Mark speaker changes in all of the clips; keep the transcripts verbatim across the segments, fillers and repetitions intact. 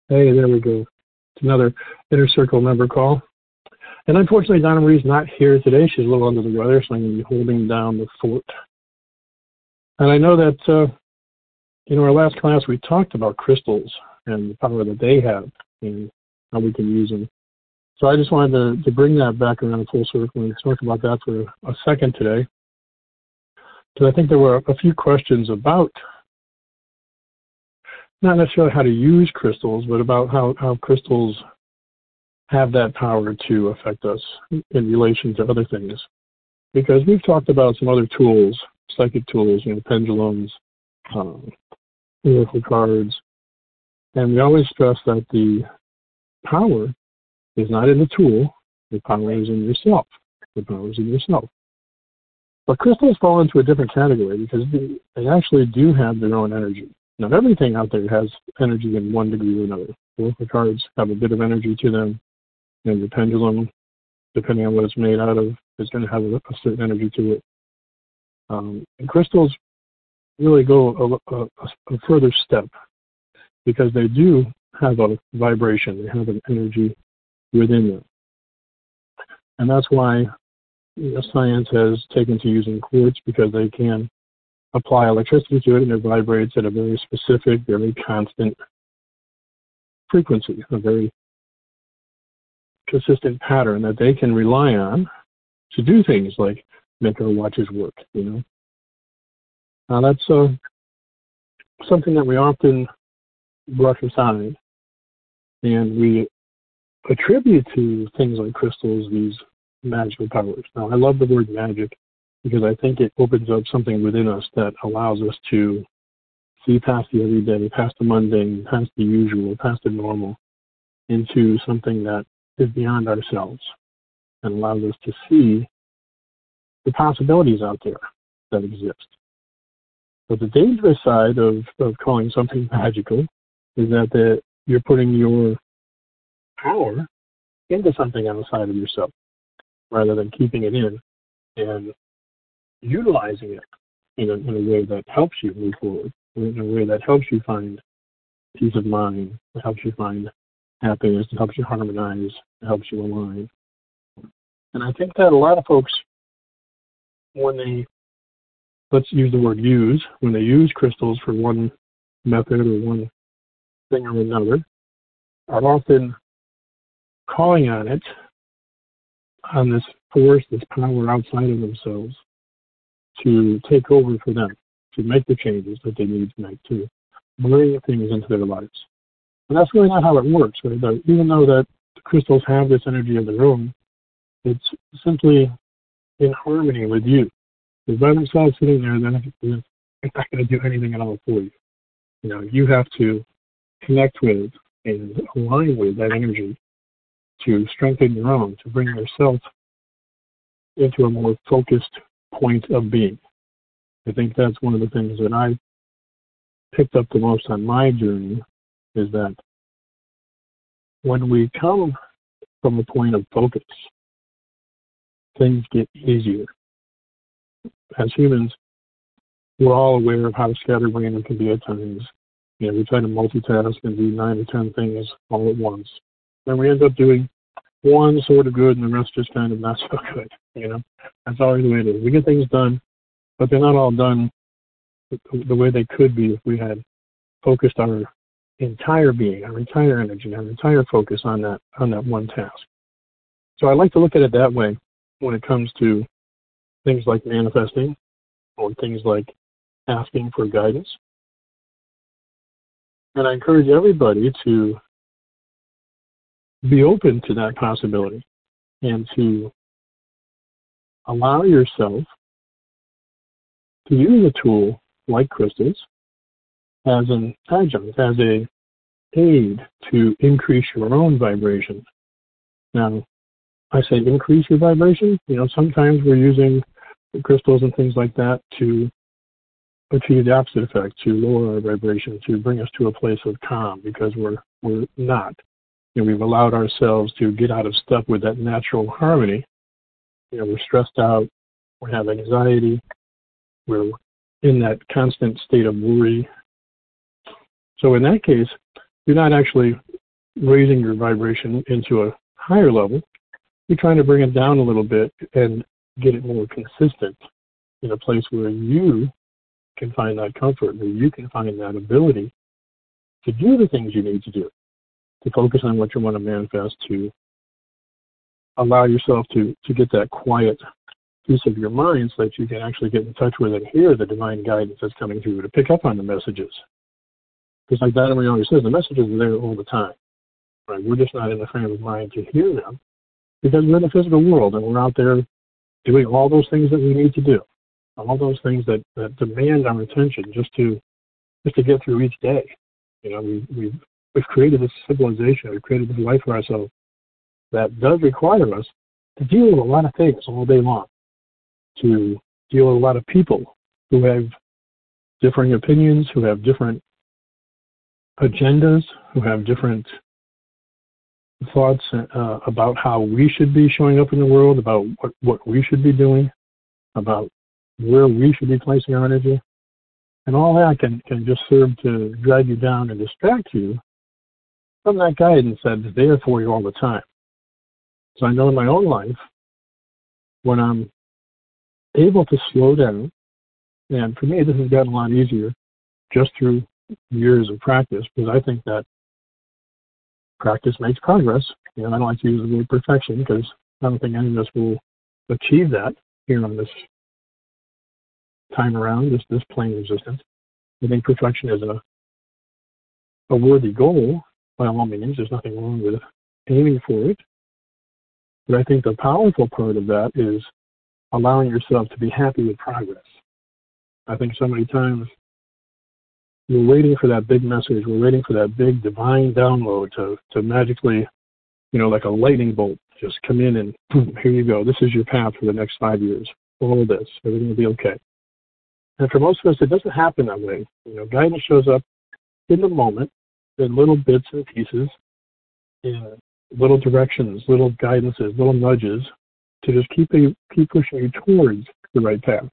Speaker 1: Hey, there we go. It's another Inner Circle member call. And unfortunately, Donna Marie's not here today. She's a little under the weather, so I'm going to be holding down the fort. And I know that, uh, in our last class, we talked about crystals and the power that they have and how we can use them. So I just wanted to, to bring that back around full circle and talk about that for a second today. Because I think there were a few questions about not necessarily how to use crystals, but about how, how crystals have that power to affect us in relation to other things. Because we've talked about some other tools, psychic tools, you know, pendulums, um, oracle cards, and we always stress that the power is not in the tool, the power is in yourself. The power is in yourself. But crystals fall into a different category because they, they actually do have their own energy. Not everything out there has energy in one degree or another. Oracle cards have a bit of energy to them, and the pendulum, depending on what it's made out of, is going to have a, a certain energy to it. Um, and crystals really go a, a, a further step because they do have a vibration. They have an energy within them. And that's why you know, science has taken to using quartz because they can apply electricity to it and it vibrates at a very specific, very constant frequency, a very consistent pattern that they can rely on to do things like make our watches work, you know. Now that's uh, something that we often brush aside and we attribute to things like crystals these magical powers. Now I love the word magic because I think it opens up something within us that allows us to see past the everyday, past the mundane, past the usual, past the normal, into something that is beyond ourselves and allows us to see the possibilities out there that exist. But the dangerous side of, of calling something magical is that the, you're putting your power into something outside of yourself rather than keeping it in and utilizing it in a, in a way that helps you move forward, in a way that helps you find peace of mind, that helps you find happiness, that helps you harmonize, that helps you align. And I think that a lot of folks, when they, let's use the word use, when they use crystals for one method or one thing or another, are often calling on it, on this force, this power outside of themselves, to take over for them, to make the changes that they need to make, to bring things into their lives. And that's really not how it works, right? Even though that the crystals have this energy of their own, it's simply in harmony with you. Because by themselves sitting there, they're not, they're not going to do anything at all for you. You know, you have to connect with and align with that energy to strengthen your own, to bring yourself into a more focused point of being. I think that's one of the things that I picked up the most on my journey is that when we come from a point of focus, things get easier. As humans, we're all aware of how scatterbrained it can be at times. You know, we try to multitask and do nine or ten things all at once. Then we end up doing one sort of good and the rest just kind of not so good. You know, that's always the way it is. We get things done, but they're not all done the way they could be if we had focused our entire being, our entire energy, our entire focus on that on that one task. So I like to look at it that way when it comes to things like manifesting or things like asking for guidance. And I encourage everybody to be open to that possibility and to allow yourself to use a tool like crystals as an adjunct, as a aid to increase your own vibration. Now, I say increase your vibration. You know, sometimes we're using crystals and things like that to achieve the opposite effect, to lower our vibration, to bring us to a place of calm because we're we're not. You know, we've allowed ourselves to get out of step with that natural harmony. You know, we're stressed out, we have anxiety, we're in that constant state of worry. So in that case, you're not actually raising your vibration into a higher level, you're trying to bring it down a little bit and get it more consistent in a place where you can find that comfort, where you can find that ability to do the things you need to do, to focus on what you want to manifest, to allow yourself to, to get that quiet piece of your mind so that you can actually get in touch with and hear the divine guidance that's coming through, to pick up on the messages. Because like Donna Marie always says, the messages are there all the time. Right? We're just not in the frame of mind to hear them because we're in the physical world and we're out there doing all those things that we need to do, all those things that, that demand our attention just to just to get through each day. You know, we, we've, we've created this civilization, we've created this life for ourselves that does require us to deal with a lot of things all day long, to deal with a lot of people who have differing opinions, who have different agendas, who have different thoughts uh, about how we should be showing up in the world, about what, what we should be doing, about where we should be placing our energy. And all that can, can just serve to drag you down and distract you from that guidance that's there for you all the time. So I know in my own life, when I'm able to slow down, and for me this has gotten a lot easier just through years of practice, because I think that practice makes progress. You know, I don't like to use the word perfection because I don't think any of us will achieve that here on this time around, this this plane of existence. I think perfection is a a worthy goal by all means. There's nothing wrong with aiming for it. But I think the powerful part of that is allowing yourself to be happy with progress. I think so many times we're waiting for that big message, we're waiting for that big divine download to, to magically, you know, like a lightning bolt, just come in and boom, here you go. This is your path for the next five years. All this, everything will be okay. And for most of us, it doesn't happen that way. You know, guidance shows up in the moment, in little bits and pieces, in little directions, little guidances, little nudges to just keep you, keep pushing you towards the right path.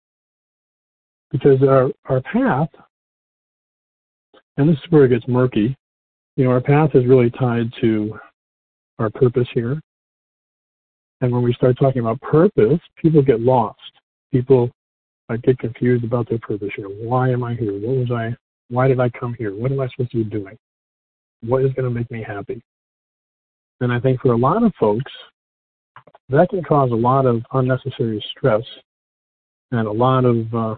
Speaker 1: Because our, our path, and this is where it gets murky, you know, our path is really tied to our purpose here. And when we start talking about purpose, people get lost. People I get confused about their purpose here. Why am I here? What was I, why did I come here? What am I supposed to be doing? What is going to make me happy? And I think for a lot of folks, that can cause a lot of unnecessary stress and a lot of uh,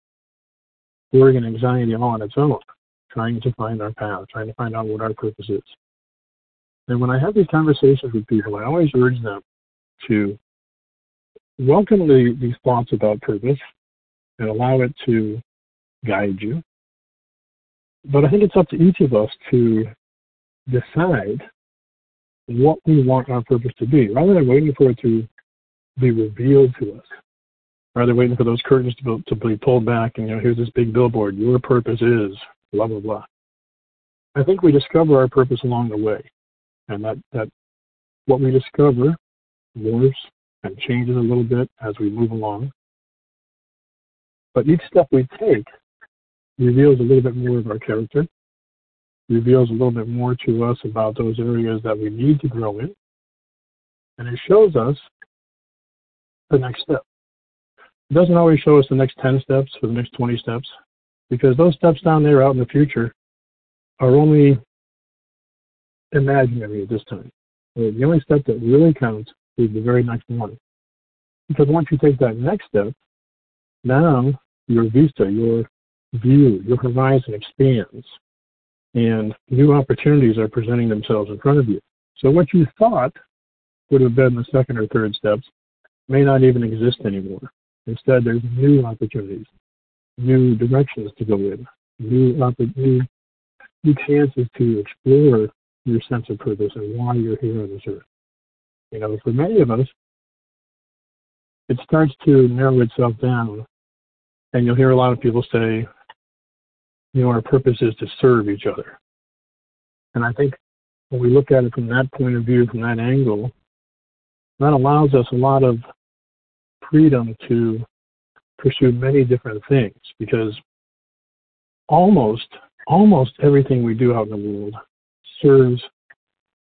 Speaker 1: worry and anxiety all on its own, trying to find our path, trying to find out what our purpose is. And when I have these conversations with people, I always urge them to welcome the, these thoughts about purpose and allow it to guide you. But I think it's up to each of us to decide what we want our purpose to be, rather than waiting for it to be revealed to us, rather than waiting for those curtains to be, to be pulled back and, you know, here's this big billboard, your purpose is blah, blah, blah. I think we discover our purpose along the way, and that, that what we discover morphs and changes a little bit as we move along. But each step we take reveals a little bit more of our character, reveals a little bit more to us about those areas that we need to grow in, and it shows us the next step. It doesn't always show us the next ten steps or the next twenty steps, because those steps down there out in the future are only imaginary at this time. The only step that really counts is the very next one. Because once you take that next step, now your vista, your view, your horizon expands, and new opportunities are presenting themselves in front of you. So what you thought would have been the second or third steps may not even exist anymore. Instead, there's new opportunities, new directions to go in, new, new, new chances to explore your sense of purpose and why you're here on this earth. You know, for many of us, it starts to narrow itself down, and you'll hear a lot of people say, you know, our purpose is to serve each other. And I think when we look at it from that point of view, from that angle, that allows us a lot of freedom to pursue many different things, because almost, almost everything we do out in the world serves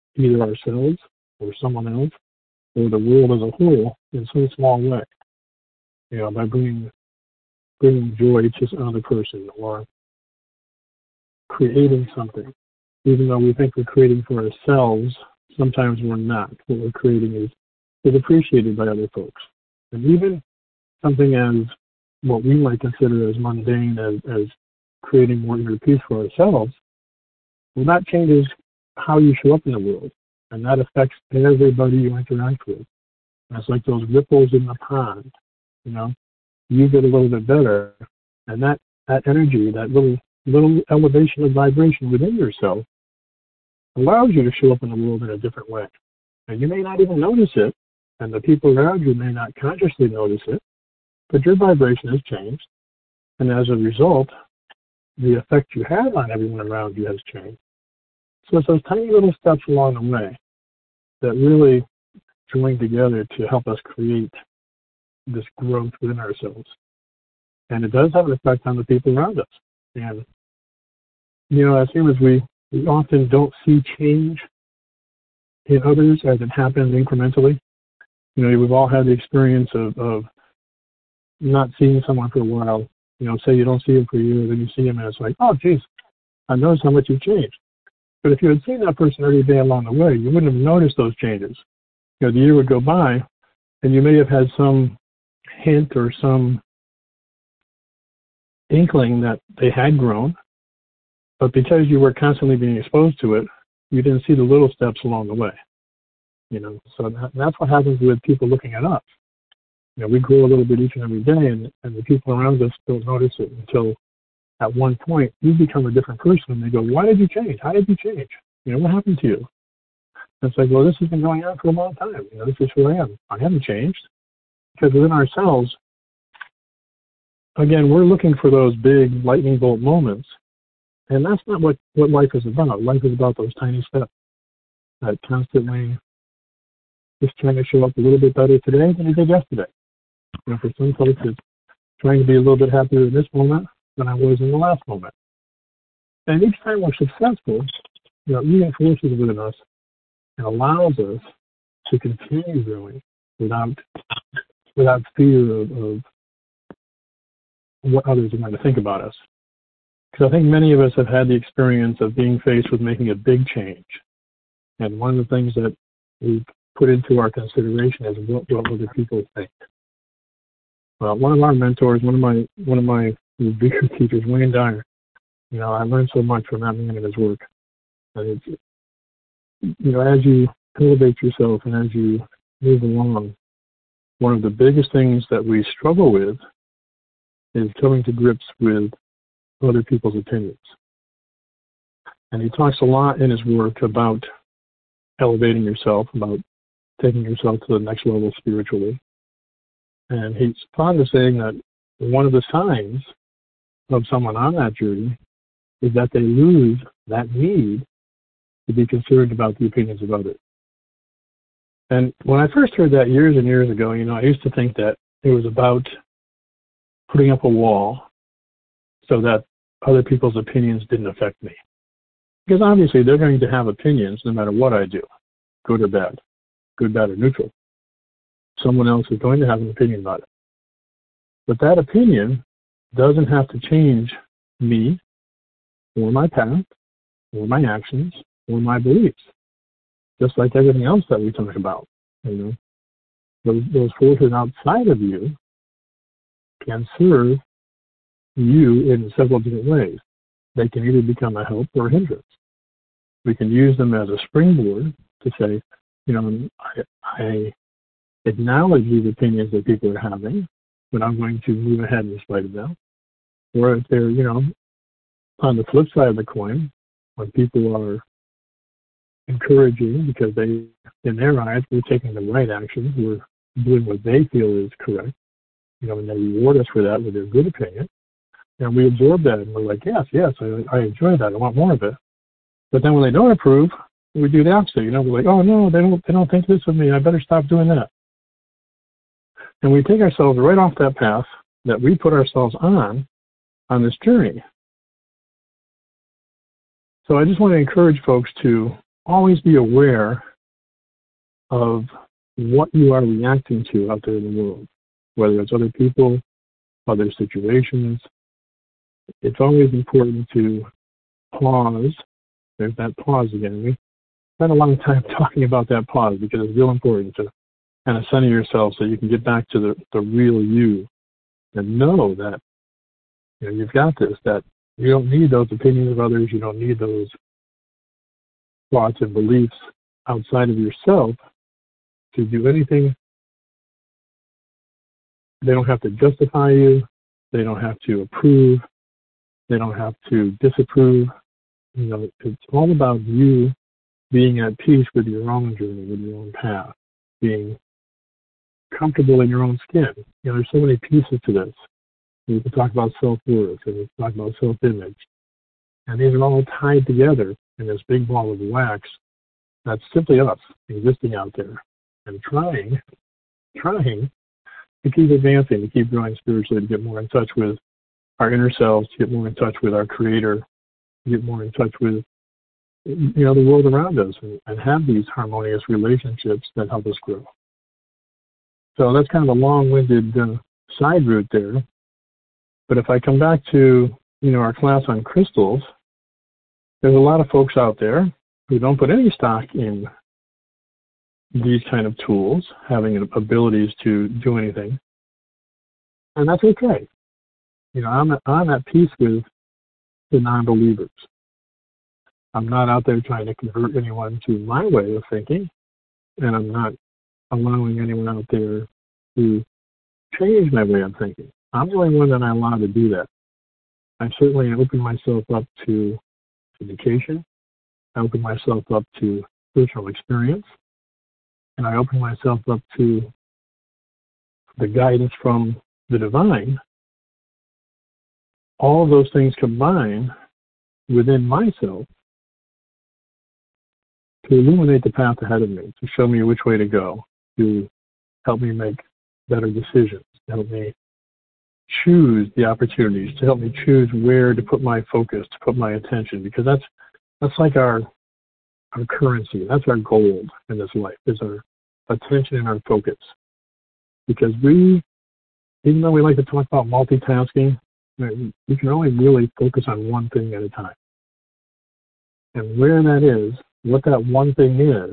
Speaker 1: either ourselves or someone else or the world as a whole in some small way. You know, by bringing bringing joy to another person or creating something. Even though we think we're creating for ourselves, sometimes we're not. What we're creating is, is appreciated by other folks. And even something as what we might consider as mundane as, as creating more inner peace for ourselves, well, that changes how you show up in the world. And that affects everybody you interact with. And it's like those ripples in the pond. You know, you get a little bit better, and that, that energy, that little little elevation of vibration within yourself allows you to show up in the world in a different way. And you may not even notice it, and the people around you may not consciously notice it, but your vibration has changed. And as a result, the effect you have on everyone around you has changed. So it's those tiny little steps along the way that really join together to help us create this growth within ourselves. And it does have an effect on the people around us. And, you know, as humans, we, we often don't see change in others as it happens incrementally. You know, we've all had the experience of, of not seeing someone for a while. You know, say you don't see him for a year, then you see him, and it's like, oh, geez, I noticed how much you've changed. But if you had seen that person every day along the way, you wouldn't have noticed those changes. You know, the year would go by, and you may have had some hint or some inkling that they had grown, but because you were constantly being exposed to it, you didn't see the little steps along the way. You know, so that, that's what happens with people looking at us. You know, we grow a little bit each and every day, and, and the people around us don't notice it until at one point you become a different person, and they go, why did you change? How did you change? You know, what happened to you? And it's like, well, this has been going on for a long time. You know, this is who I am. I haven't changed. Because within ourselves, again, we're looking for those big lightning bolt moments, and that's not what, what life is about. Life is about those tiny steps that constantly just trying to show up a little bit better today than you did yesterday. You know, for some folks, it's trying to be a little bit happier in this moment than I was in the last moment. And each time we're successful, you know, it reinforces within us and allows us to continue growing without without fear of, of what others are going to think about us. Because I think many of us have had the experience of being faced with making a big change. And one of the things that we've put into our consideration is what will other people think. Well, one of our mentors, one of my one of my bigger teachers, Wayne Dyer, you know, I learned so much from that man and his work. And it's, you know, as you elevate yourself and as you move along, one of the biggest things that we struggle with is coming to grips with other people's opinions. And he talks a lot in his work about elevating yourself, about taking yourself to the next level spiritually. And he's fond of saying that one of the signs of someone on that journey is that they lose that need to be concerned about the opinions of others. And when I first heard that years and years ago, you know, I used to think that it was about putting up a wall so that other people's opinions didn't affect me. Because obviously they're going to have opinions no matter what I do, good or bad, good, bad, or neutral. Someone else is going to have an opinion about it. But that opinion doesn't have to change me or my path or my actions or my beliefs. Just like everything else that we talk about, you know, those, those forces outside of you can serve you in several different ways. They can either become a help or a hindrance. We can use them as a springboard to say, you know, I, I acknowledge these opinions that people are having, but I'm going to move ahead in spite of them. Or if they're, you know, on the flip side of the coin, when people are encouraging because they, in their eyes, we're taking the right actions, we're doing what they feel is correct, you know, and they reward us for that with their good opinion, and we absorb that, and we're like, yes, yes, I, I enjoy that, I want more of it. But then when they don't approve, we do the opposite, you know, we're like, oh no, they don't, they don't think this of me, I better stop doing that. And we take ourselves right off that path that we put ourselves on, on this journey. So I just want to encourage folks to always be aware of what you are reacting to out there in the world, whether it's other people, other situations. It's always important to pause. There's that pause again. We spent a long time talking about that pause because it's real important to kind of center yourself so you can get back to the, the real you and know that, you know, you've got this, that you don't need those opinions of others. You don't need those thoughts and beliefs outside of yourself to do anything. They don't have to justify you. They don't have to approve. They don't have to disapprove. You know, it's all about you being at peace with your own journey, with your own path, being comfortable in your own skin. You know, there's so many pieces to this. We can talk about self-worth, and we can talk about self-image. And these are all tied together in this big ball of wax that's simply us existing out there and trying, trying to keep advancing, to keep growing spiritually, to get more in touch with our inner selves, to get more in touch with our Creator, to get more in touch with, you know, the world around us, and, and have these harmonious relationships that help us grow. So that's kind of a long-winded uh, side route there. But if I come back to, you know, our class on crystals, there's a lot of folks out there who don't put any stock in these kind of tools, having abilities to do anything. And that's okay. You know, I'm, I'm at peace with the non-believers. I'm not out there trying to convert anyone to my way of thinking, and I'm not allowing anyone out there to change my way of thinking. I'm the only one that I allow to do that. I certainly open myself up to education. I open myself up to spiritual experience. And I open myself up to the guidance from the divine. All of those things combine within myself to illuminate the path ahead of me, to show me which way to go, to help me make better decisions, to help me choose the opportunities, to help me choose where to put my focus, to put my attention, because that's that's like our our currency. That's our gold in this life, is our attention and our focus. Because we, even though we like to talk about multitasking, we can only really focus on one thing at a time. And where that is, what that one thing is,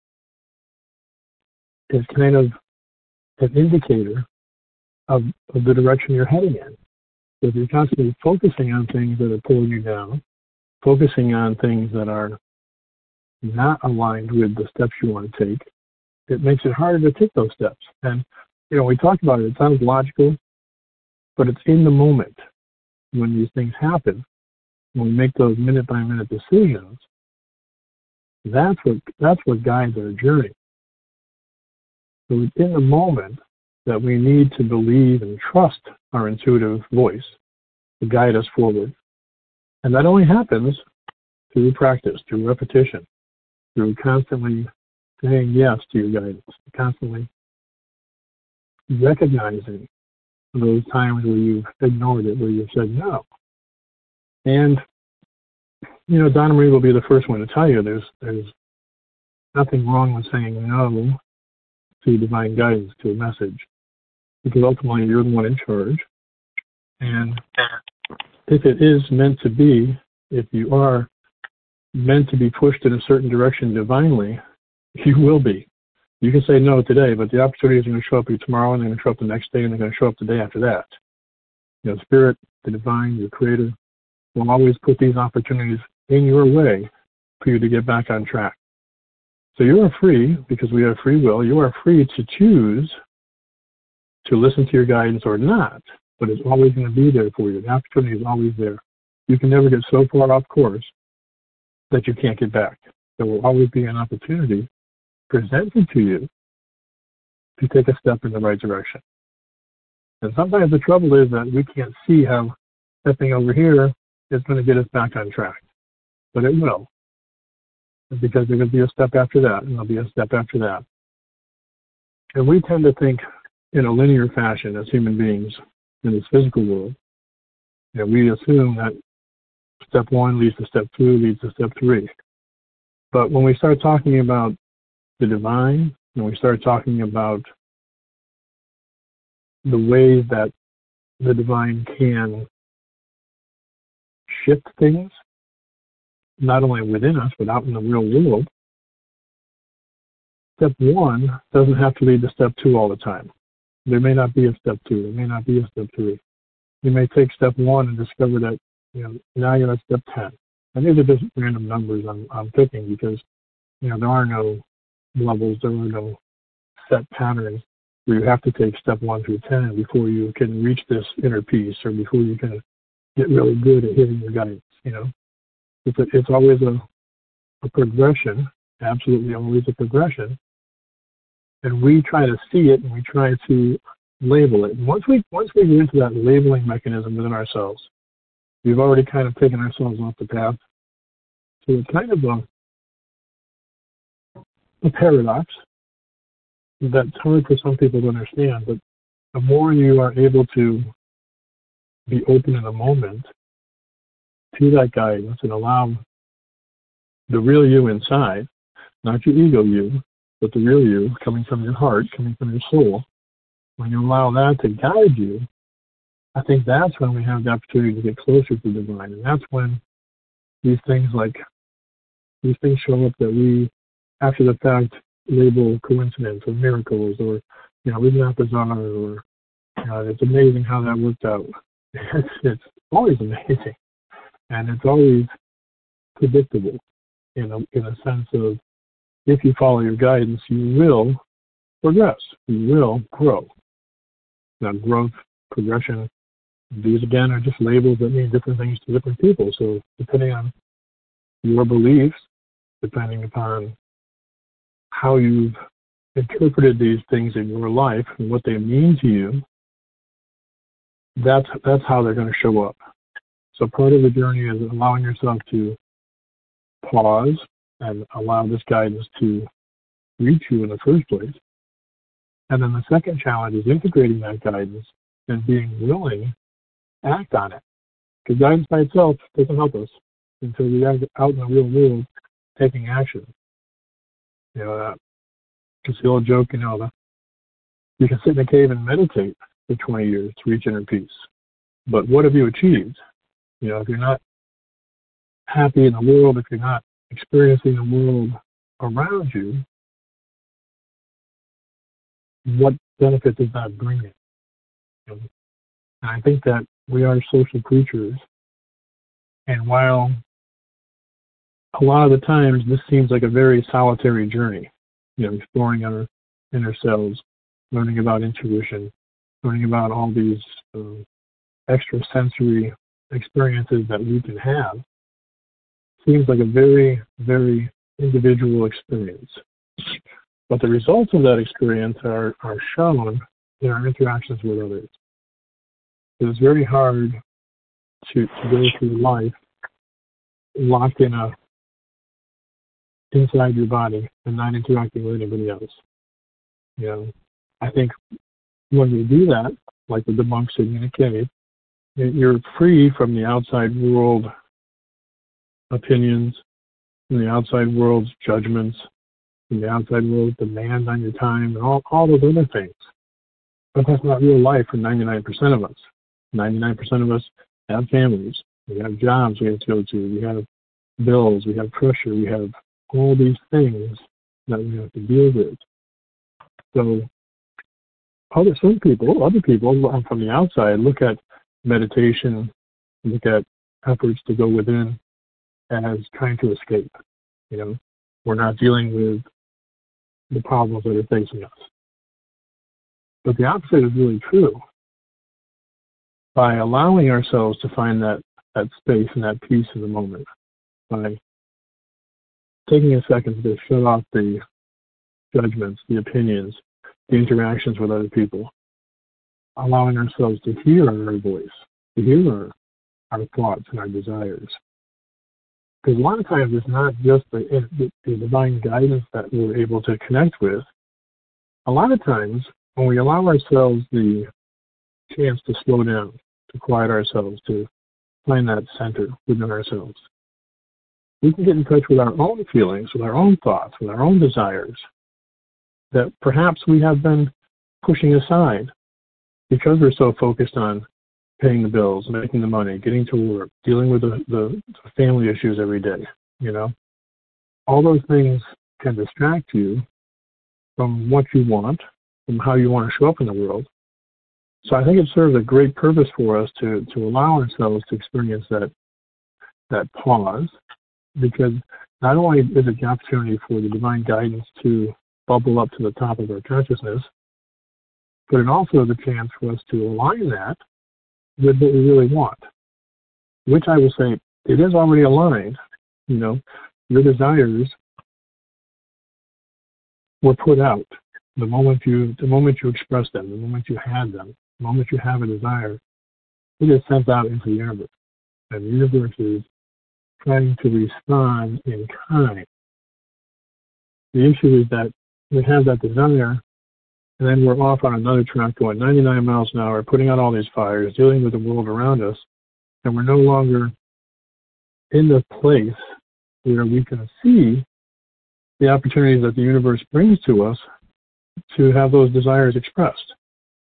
Speaker 1: is kind of an indicator of, of the direction you're heading in. So if you're constantly focusing on things that are pulling you down, focusing on things that are not aligned with the steps you want to take, it makes it harder to take those steps. And, you know, we talked about it, it sounds logical, but it's in the moment when these things happen, when we make those minute-by-minute decisions, that's what, that's what guides our journey. So it's in the moment that we need to believe and trust our intuitive voice to guide us forward. And that only happens through practice, through repetition, through constantly saying yes to your guidance, constantly recognizing those times where you've ignored it, where you've said no. And, you know, Donna Marie will be the first one to tell you there's there's nothing wrong with saying no to divine guidance, to a message, because ultimately you're the one in charge. And if it is meant to be, if you are meant to be pushed in a certain direction divinely, you will be. You can say no today, but the opportunities are going to show up tomorrow, and they're going to show up the next day, and they're going to show up the day after that. You know, Spirit, the divine, your Creator, will always put these opportunities in your way for you to get back on track. So you are free, because we have free will, you are free to choose to listen to your guidance or not, but it's always going to be there for you. The opportunity is always there. You can never get so far off course that you can't get back. There will always be an opportunity presented to you to take a step in the right direction. And sometimes the trouble is that we can't see how stepping over here is going to get us back on track. But it will. Because there's going to be a step after that, and there'll be a step after that. And we tend to think in a linear fashion as human beings in this physical world. You know, we assume that step one leads to step two, leads to step three. But when we start talking about the divine, when we start talking about the ways that the divine can shift things, not only within us, but out in the real world, step one doesn't have to lead to step two all the time. There may not be a step two. There may not be a step three. You may take step one and discover that, you know, now you're at step ten. And these are just random numbers I'm, I'm picking because, you know, there are no levels, there are no set patterns where you have to take step one through ten before you can reach this inner peace or before you can get really good at hitting your guidance, you know. It's, a, it's always a, a progression, absolutely always a progression. And we try to see it and we try to label it. And once we once we get into that labeling mechanism within ourselves, we've already kind of taken ourselves off the path. So it's kind of a, a paradox that's hard for some people to understand, but the more you are able to be open in the moment to that guidance and allow the real you inside, not your ego you, but the real you coming from your heart, coming from your soul, when you allow that to guide you, I think that's when we have the opportunity to get closer to the divine. And that's when these things like, these things show up that we, after the fact, label coincidence or miracles or, you know, we not bizarre or, you know, it's amazing how that worked out. It's, it's always amazing. And it's always predictable in a, in a sense of, if you follow your guidance, you will progress. You will grow. Now, growth, progression, these again are just labels that mean different things to different people. So depending on your beliefs, depending upon how you've interpreted these things in your life and what they mean to you, that's that's how they're going to show up. So part of the journey is allowing yourself to pause and allow this guidance to reach you in the first place. And then the second challenge is integrating that guidance and being willing to act on it. Because guidance by itself doesn't help us until we are out in the real world taking action. You know, that, it's the old joke, you know, the, you can sit in a cave and meditate for twenty years to reach inner peace. But what have you achieved? You know, if you're not happy in the world, if you're not experiencing the world around you, what benefit does that bring you? And I think that we are social creatures, and while a lot of the times this seems like a very solitary journey, you know, exploring our inner selves, learning about intuition, learning about all these uh, extrasensory experiences that we can have, seems like a very, very individual experience. But the results of that experience are, are shown in our interactions with others. It's very hard to, to go through life locked in a inside your body and not interacting with anybody else. You know, I think when we do that, like with the monk sitting in a cave, you're free from the outside world opinions, from the outside world's judgments, from the outside world's demands on your time, and all, all those other things. But that's not real life for ninety-nine percent of us. ninety-nine percent of us have families. We have jobs we have to go to. We have bills. We have pressure. We have all these things that we have to deal with. So other some people, other people from the outside look at meditation, look at efforts to go within as trying to escape. You know, we're not dealing with the problems that are facing us. But the opposite is really true. By allowing ourselves to find that, that space and that peace in the moment, by taking a second to shut off the judgments, the opinions, the interactions with other people, allowing ourselves to hear our voice, to hear our, our thoughts and our desires. Because a lot of times it's not just the, the, the divine guidance that we're able to connect with. A lot of times when we allow ourselves the chance to slow down, to quiet ourselves, to find that center within ourselves, we can get in touch with our own feelings, with our own thoughts, with our own desires that perhaps we have been pushing aside because we're so focused on paying the bills, making the money, getting to work, dealing with the, the family issues every day, you know. All those things can distract you from what you want, from how you want to show up in the world. So I think it serves a great purpose for us to, to allow ourselves to experience that that pause, because not only is it the opportunity for the divine guidance to bubble up to the top of our consciousness, but it also is a chance for us to align that with what we really want, which I will say it is already aligned. You know, your desires were put out the moment you the moment you express them, the moment you had them, the moment you have a desire, it is sent out into the universe, and the universe is trying to respond in kind. The issue is that we have that desire, and then we're off on another track going ninety-nine miles an hour, putting out all these fires, dealing with the world around us, and we're no longer in the place where we can see the opportunities that the universe brings to us to have those desires expressed.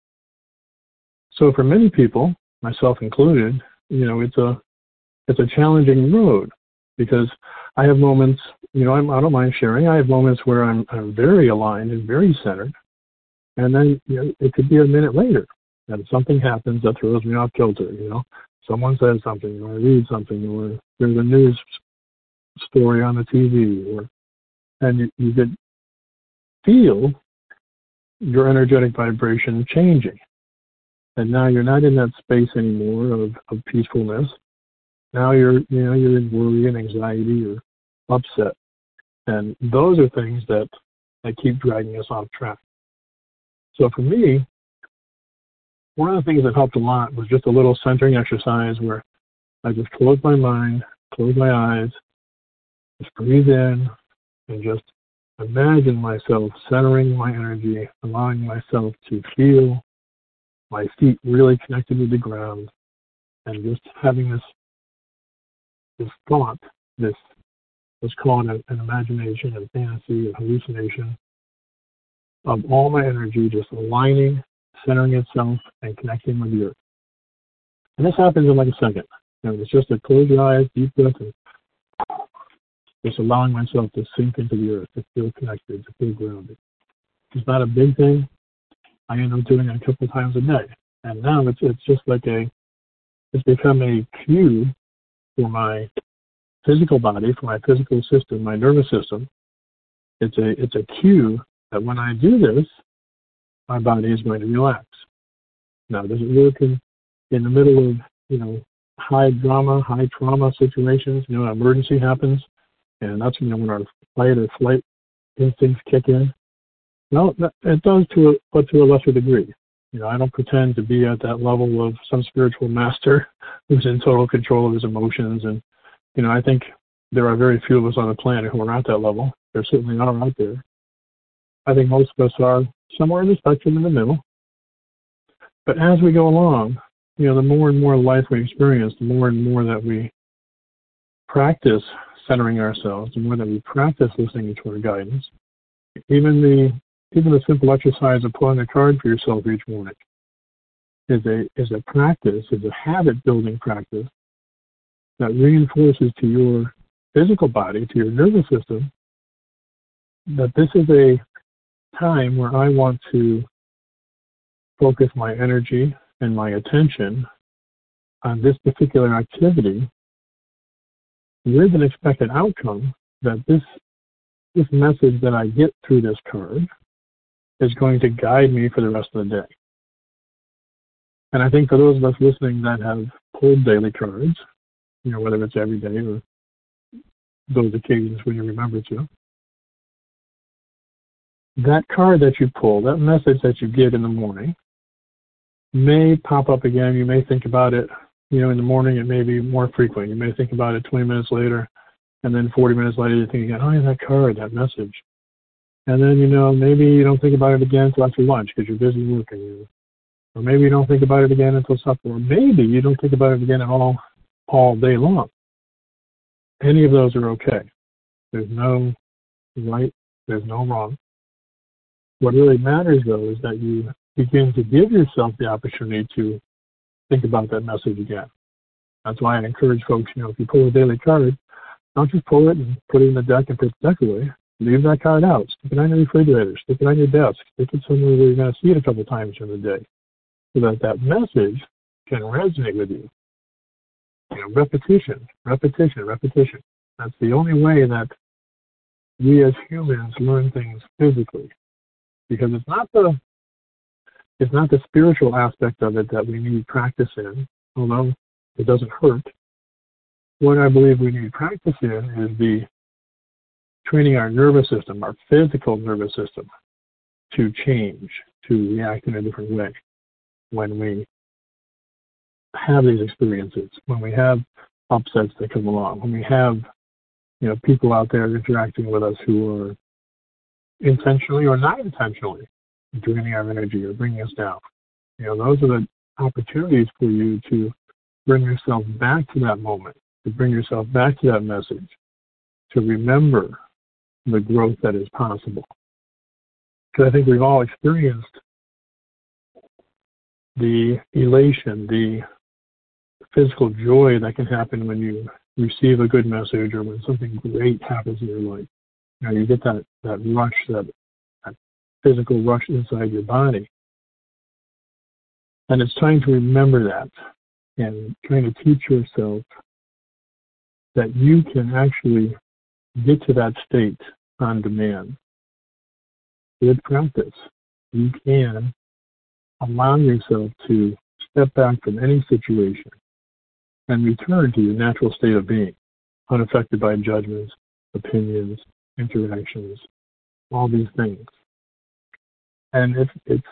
Speaker 1: So for many people, myself included, you know, it's a it's a challenging road, because I have moments, you know, I'm, I don't mind sharing, I have moments where I'm, I'm very aligned and very centered, and then, you know, it could be a minute later and something happens that throws me off kilter, you know. Someone says something, or I read something, or there's a news story on the T V, or and you, you could feel your energetic vibration changing. And now you're not in that space anymore of, of peacefulness. Now you're, you know, you're in worry and anxiety or upset. And those are things that, that keep dragging us off track. So for me, one of the things that helped a lot was just a little centering exercise where I just close my mind, close my eyes, just breathe in, and just imagine myself centering my energy, allowing myself to feel my feet really connected to the ground, and just having this this thought, this let's call it an imagination, a fantasy, a hallucination of all my energy just aligning, centering itself, and connecting with the earth. And this happens in like a second. You know, it's just a close your eyes, deep breath, and just allowing myself to sink into the earth, to feel connected, to feel grounded. It's not a big thing. I end up doing it a couple of times a day. And now it's it's just like a, it's become a cue for my physical body, for my physical system, my nervous system. It's a it's a cue that when I do this, my body is going to relax. Now, does it work in, in the middle of, you know, high drama, high trauma situations? You know, an emergency happens, and that's, you know, when our fight or flight instincts kick in. No, it does to a, but to a lesser degree. You know, I don't pretend to be at that level of some spiritual master who's in total control of his emotions. And, you know, I think there are very few of us on the planet who are at that level. There certainly are out there. I think most of us are somewhere in the spectrum in the middle. But as we go along, you know, the more and more life we experience, the more and more that we practice centering ourselves, the more that we practice listening to our guidance, even the Even the simple exercise of pulling a card for yourself each morning is a is a practice, is a habit-building practice that reinforces to your physical body, to your nervous system, that this is a time where I want to focus my energy and my attention on this particular activity with an expected outcome, that this this message that I get through this card is going to guide me for the rest of the day. And I think for those of us listening that have pulled daily cards, you know, whether it's every day or those occasions when you remember to, that card that you pull, that message that you get in the morning, may pop up again. You may think about it, you know, in the morning. It may be more frequent. You may think about it twenty minutes later, and then forty minutes later you think again, oh yeah, that card, that message. And then, you know, maybe you don't think about it again until after lunch because you're busy working. Or maybe you don't think about it again until supper. Or maybe you don't think about it again at all all day long. Any of those are okay. There's no right, there's no wrong. What really matters, though, is that you begin to give yourself the opportunity to think about that message again. That's why I encourage folks, you know, if you pull a daily card, don't just pull it and put it in the deck and put the deck away. Leave that card out. Stick it on your refrigerator. Stick it on your desk. Stick it somewhere where you're going to see it a couple times during the day, so that that message can resonate with you. You know, repetition, repetition, repetition. That's the only way that we as humans learn things physically, because it's not the it's not the spiritual aspect of it that we need practice in, although it doesn't hurt. What I believe we need practice in is the training our nervous system, our physical nervous system, to change, to react in a different way when we have these experiences, when we have upsets that come along, when we have, you know, people out there interacting with us who are intentionally or not intentionally draining our energy or bringing us down. You know, those are the opportunities for you to bring yourself back to that moment, to bring yourself back to that message, to remember the growth that is possible. Because I think we've all experienced the elation, the physical joy that can happen when you receive a good message or when something great happens in your life. You know, you get that, that rush, that, that physical rush inside your body. And it's trying to remember that and trying to teach yourself that you can actually get to that state on demand. With practice, you can allow yourself to step back from any situation and return to your natural state of being, unaffected by judgments, opinions, interactions, all these things. And it's, it's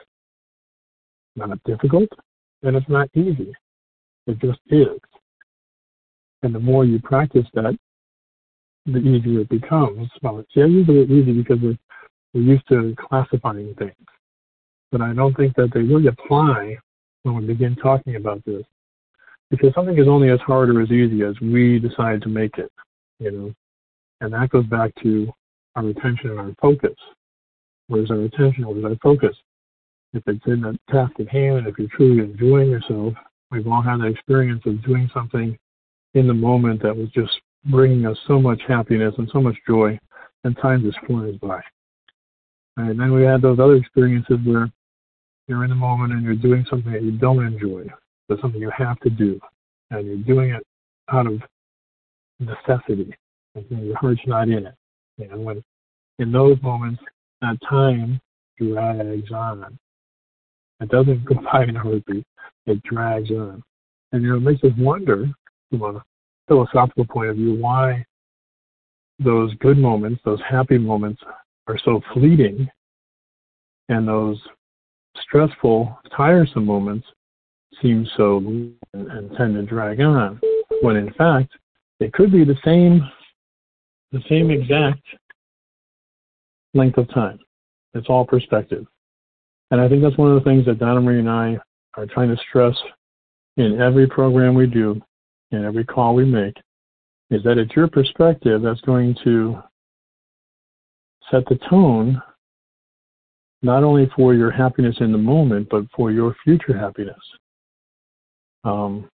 Speaker 1: not difficult, and it's not easy. It just is. And the more you practice that, the easier it becomes. Well, it's, yeah, usually it's easy because we're, we're used to classifying things. But I don't think that they really apply when we begin talking about this. Because something is only as hard or as easy as we decide to make it, you know. And that goes back to our attention and our focus. Where's our attention? Where's our focus? If it's in the task at hand, if you're truly enjoying yourself, we've all had the experience of doing something in the moment that was just bringing us so much happiness and so much joy, and time just flies by. And then we had those other experiences where you're in the moment and you're doing something that you don't enjoy, but something you have to do, and you're doing it out of necessity. And your heart's not in it. And when in those moments, that time drags on. It doesn't go by in a heartbeat. It drags on. And, you know, it makes us wonder, from a philosophical point of view, why those good moments, those happy moments, are so fleeting, and those stressful, tiresome moments seem so and, and tend to drag on, when in fact it could be the same, the same exact length of time. It's all perspective. And I think that's one of the things that Donna Marie and I are trying to stress in every program we do, in every call we make, is that it's your perspective that's going to set the tone, not only for your happiness in the moment, but for your future happiness. Um,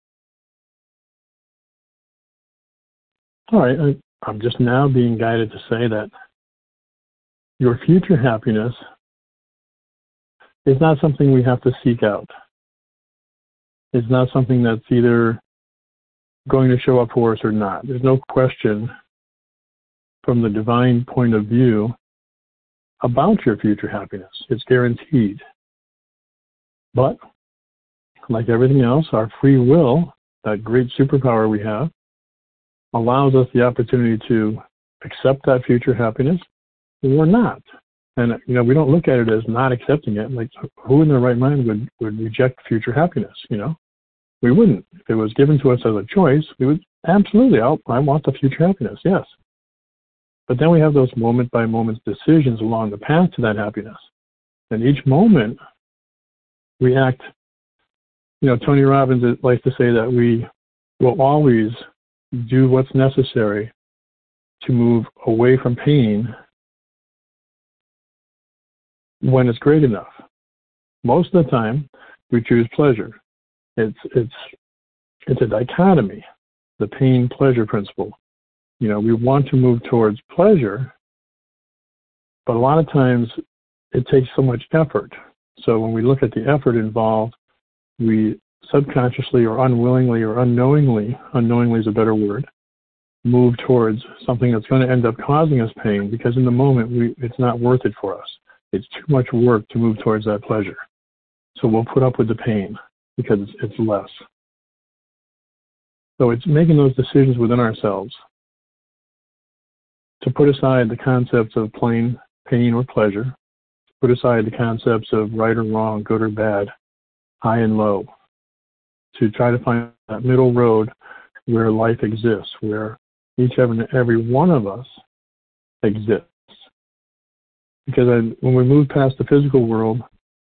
Speaker 1: all right, I, I'm just now being guided to say that your future happiness is not something we have to seek out. It's not something that's either going to show up for us or not. There's no question from the divine point of view about your future happiness. It's guaranteed. But, like everything else, our free will, that great superpower we have, allows us the opportunity to accept that future happiness or not. And, you know, we don't look at it as not accepting it. Like, who in their right mind would, would reject future happiness, you know? We wouldn't. If it was given to us as a choice, we would, absolutely, I'll, I want the future happiness, yes. But then we have those moment-by-moment decisions along the path to that happiness. And each moment, we act, you know, Tony Robbins likes to say that we will always do what's necessary to move away from pain when it's great enough. Most of the time, we choose pleasure. It's it's it's a dichotomy, the pain-pleasure principle. You know, we want to move towards pleasure, but a lot of times it takes so much effort. So when we look at the effort involved, we subconsciously or unwillingly or unknowingly, unknowingly is a better word, move towards something that's going to end up causing us pain, because in the moment we, it's not worth it for us. It's too much work to move towards that pleasure. So we'll put up with the pain because it's, it's less. So it's making those decisions within ourselves to put aside the concepts of plain pain or pleasure, put aside the concepts of right or wrong, good or bad, high and low, to try to find that middle road where life exists, where each and every one of us exists. Because I, when we move past the physical world,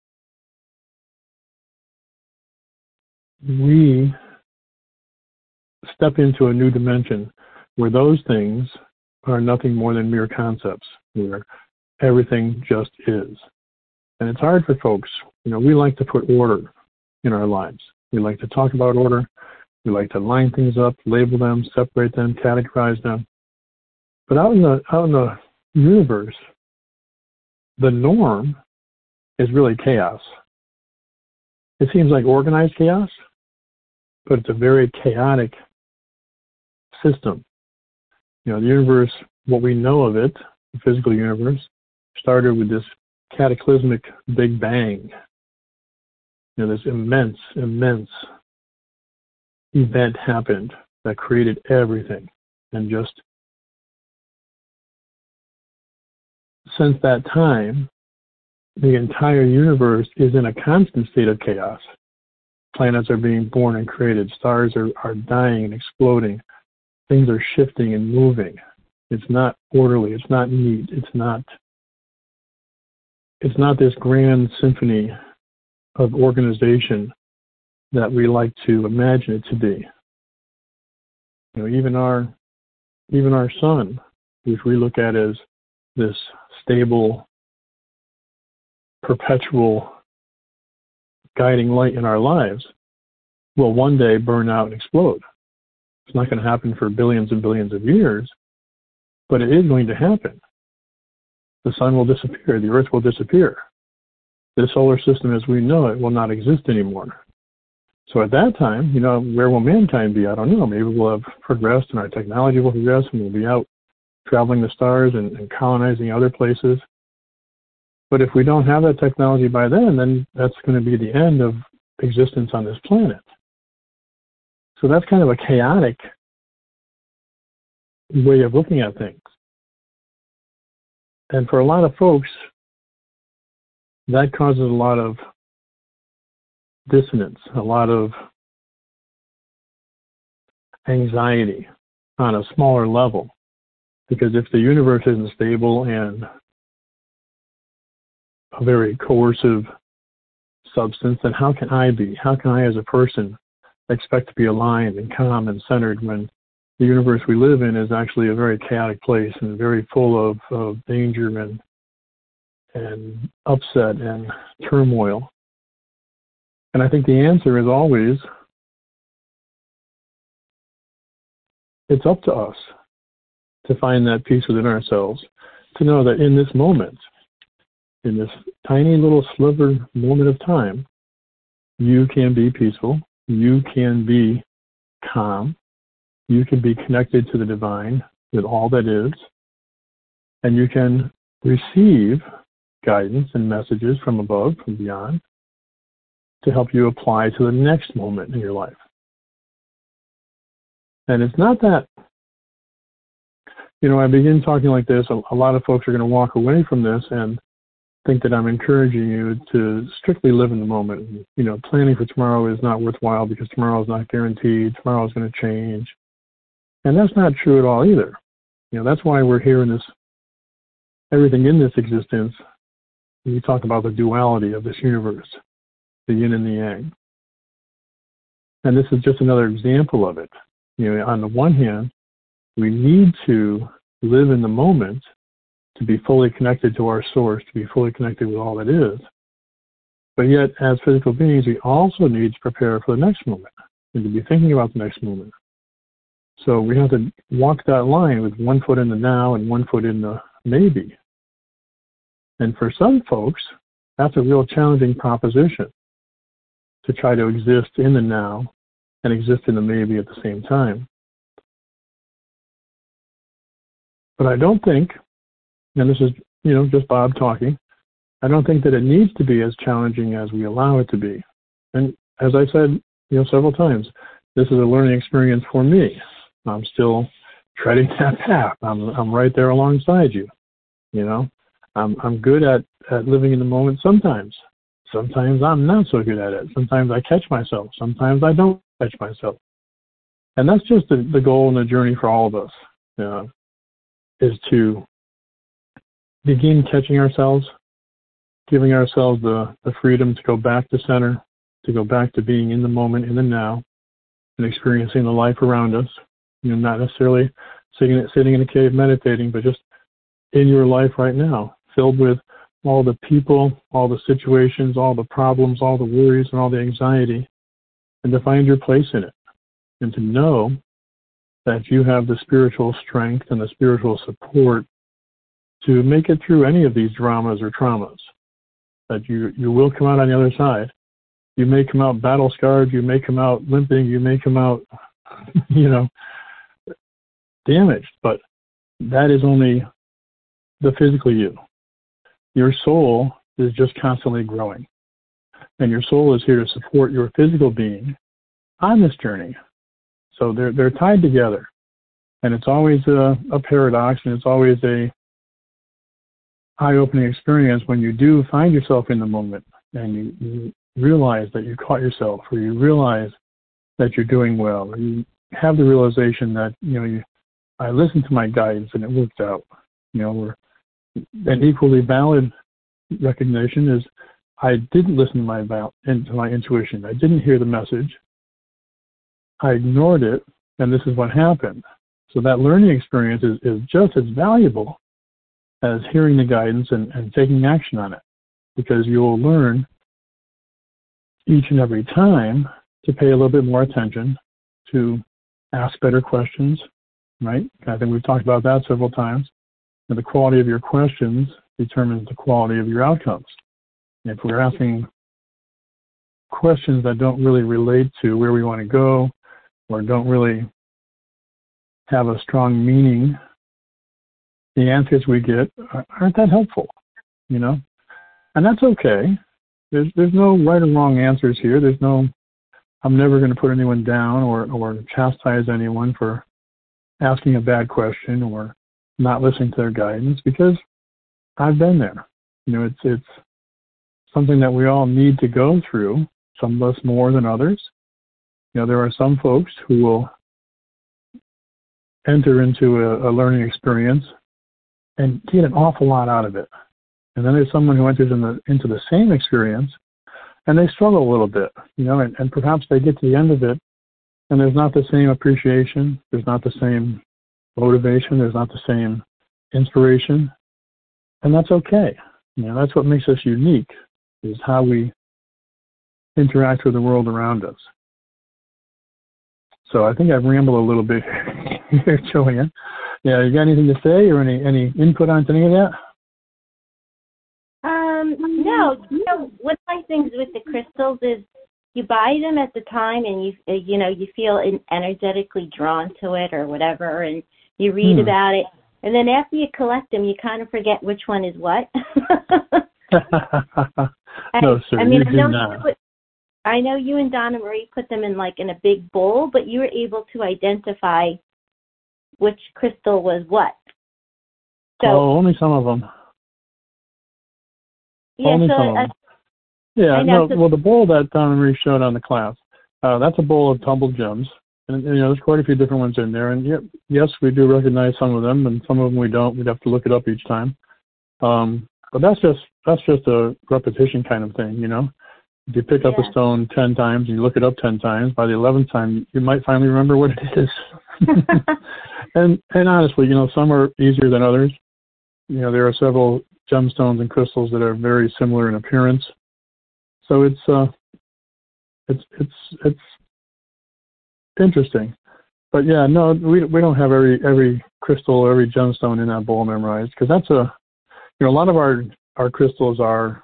Speaker 1: we step into a new dimension where those things are nothing more than mere concepts, where everything just is. And it's hard for folks. You know, we like to put order in our lives. We like to talk about order. We like to line things up, label them, separate them, categorize them. But out in the out in the universe, the norm is really chaos. It seems like organized chaos, but it's a very chaotic system. You know, the universe, what we know of it, the physical universe, started with this cataclysmic Big Bang. You know, this immense, immense event happened that created everything. And just since that time, the entire universe is in a constant state of chaos. Planets are being born and created. Stars are, are dying and exploding. Things are shifting and moving. It's not orderly. It's not neat. It's not, it's not this grand symphony of organization that we like to imagine it to be. You know, even our, even our sun, which we look at as this stable, perpetual guiding light in our lives, will one day burn out and explode. It's not going to happen for billions and billions of years, but it is going to happen. The sun will disappear. The earth will disappear. The solar system as we know it will not exist anymore. So at that time, you know, where will mankind be? I don't know. Maybe we'll have progressed and our technology will progress and we'll be out traveling the stars and, and colonizing other places. But if we don't have that technology by then, then that's going to be the end of existence on this planet. So that's kind of a chaotic way of looking at things. And for a lot of folks, that causes a lot of dissonance, a lot of anxiety on a smaller level. Because if the universe isn't stable and a very coercive substance, then how can I be? How can I as a person expect to be aligned and calm and centered when the universe we live in is actually a very chaotic place and very full of, of danger and and upset and turmoil? And I think the answer is always, it's up to us to find that peace within ourselves, to know that in this moment, in this tiny little sliver moment of time, you can be peaceful, you can be calm, you can be connected to the divine with all that is, and you can receive guidance and messages from above, from beyond, to help you apply to the next moment in your life. And it's not that, you know, I begin talking like this, a, a lot of folks are going to walk away from this and think that I'm encouraging you to strictly live in the moment. You know, planning for tomorrow is not worthwhile because tomorrow is not guaranteed. Tomorrow is going to change. And that's not true at all either. You know, that's why we're here in this, everything in this existence. We talk about the duality of this universe, the yin and the yang. And this is just another example of it. You know, on the one hand, we need to live in the moment to be fully connected to our source, to be fully connected with all that is. But yet, as physical beings, we also need to prepare for the next moment and to be thinking about the next moment. So we have to walk that line with one foot in the now and one foot in the maybe. And for some folks, that's a real challenging proposition, to try to exist in the now and exist in the maybe at the same time. But I don't think, and this is, you know, just Bob talking, I don't think that it needs to be as challenging as we allow it to be. And as I said, you know, several times, this is a learning experience for me. I'm still treading that path. I'm I'm right there alongside you. You know, I'm I'm good at, at living in the moment sometimes. Sometimes I'm not so good at it. Sometimes I catch myself. Sometimes I don't catch myself. And that's just the, the goal and the journey for all of us, uh, is to begin catching ourselves, giving ourselves the, the freedom to go back to center, to go back to being in the moment, in the now, and experiencing the life around us. You know, not necessarily sitting, sitting in a cave meditating, but just in your life right now, filled with all the people, all the situations, all the problems, all the worries, and all the anxiety, and to find your place in it, and to know that you have the spiritual strength and the spiritual support to make it through any of these dramas or traumas, that you, you will come out on the other side. You may come out battle-scarred, you may come out limping, you may come out, you know, damaged, but that is only the physical you. Your soul is just constantly growing, and your soul is here to support your physical being on this journey. So they're they're tied together, and it's always a, a paradox, and it's always a eye-opening experience when you do find yourself in the moment and you, you realize that you caught yourself, or you realize that you're doing well, or you have the realization that, you know, you, I listened to my guidance and it worked out. You know, or an equally valid recognition is I didn't listen to my to my intuition. I didn't hear the message. I ignored it, and this is what happened. So that learning experience is, is just as valuable as hearing the guidance and, and taking action on it, because you will learn each and every time to pay a little bit more attention, to ask better questions, right? I think we've talked about that several times. And the quality of your questions determines the quality of your outcomes. If we're asking questions that don't really relate to where we want to go, or don't really have a strong meaning, the answers we get aren't that helpful, you know? And that's okay. There's there's no right or wrong answers here. There's no, I'm never going to put anyone down or, or chastise anyone for asking a bad question or not listening to their guidance, because I've been there. You know, it's it's something that we all need to go through, some of us more than others. You know, there are some folks who will enter into a, a learning experience and get an awful lot out of it. And then there's someone who enters in the, into the same experience and they struggle a little bit, you know, and, and perhaps they get to the end of it and there's not the same appreciation, there's not the same motivation, there's not the same inspiration, and that's okay. You know, that's what makes us unique, is how we interact with the world around us. So I think I've rambled a little bit here, Joanne. Yeah, you got anything to say or any, any input on any of that?
Speaker 2: Um, no. You know, one of my things with the crystals is you buy them at the time and you, you know, you feel energetically drawn to it or whatever, and you read hmm. about it. And then after you collect them, you kind of forget which one is what.
Speaker 1: No, sir,
Speaker 2: I mean,
Speaker 1: you
Speaker 2: I
Speaker 1: do
Speaker 2: know
Speaker 1: not.
Speaker 2: You put, I know you and Donna Marie put them in like in a big bowl, but you were able to identify which crystal was what. So,
Speaker 1: oh, only some of them.
Speaker 2: Yeah,
Speaker 1: only
Speaker 2: so
Speaker 1: some of them.
Speaker 2: Uh,
Speaker 1: yeah,
Speaker 2: know,
Speaker 1: no,
Speaker 2: so,
Speaker 1: well, the bowl that Donna Marie showed on the class, uh, that's a bowl of tumbled gems. And, you know, there's quite a few different ones in there. And yeah, yes, we do recognize some of them, and some of them we don't. We'd have to look it up each time. Um, but that's just that's just a repetition kind of thing, you know. If you pick up
Speaker 2: yeah.
Speaker 1: a stone ten times and you look it up ten times, by the eleventh time, you might finally remember what it is. and and honestly, you know, some are easier than others. You know, there are several gemstones and crystals that are very similar in appearance. So it's uh, it's it's it's interesting. But yeah, no, we we don't have every every crystal, every gemstone in that bowl memorized, because that's a, you know, a lot of our our crystals are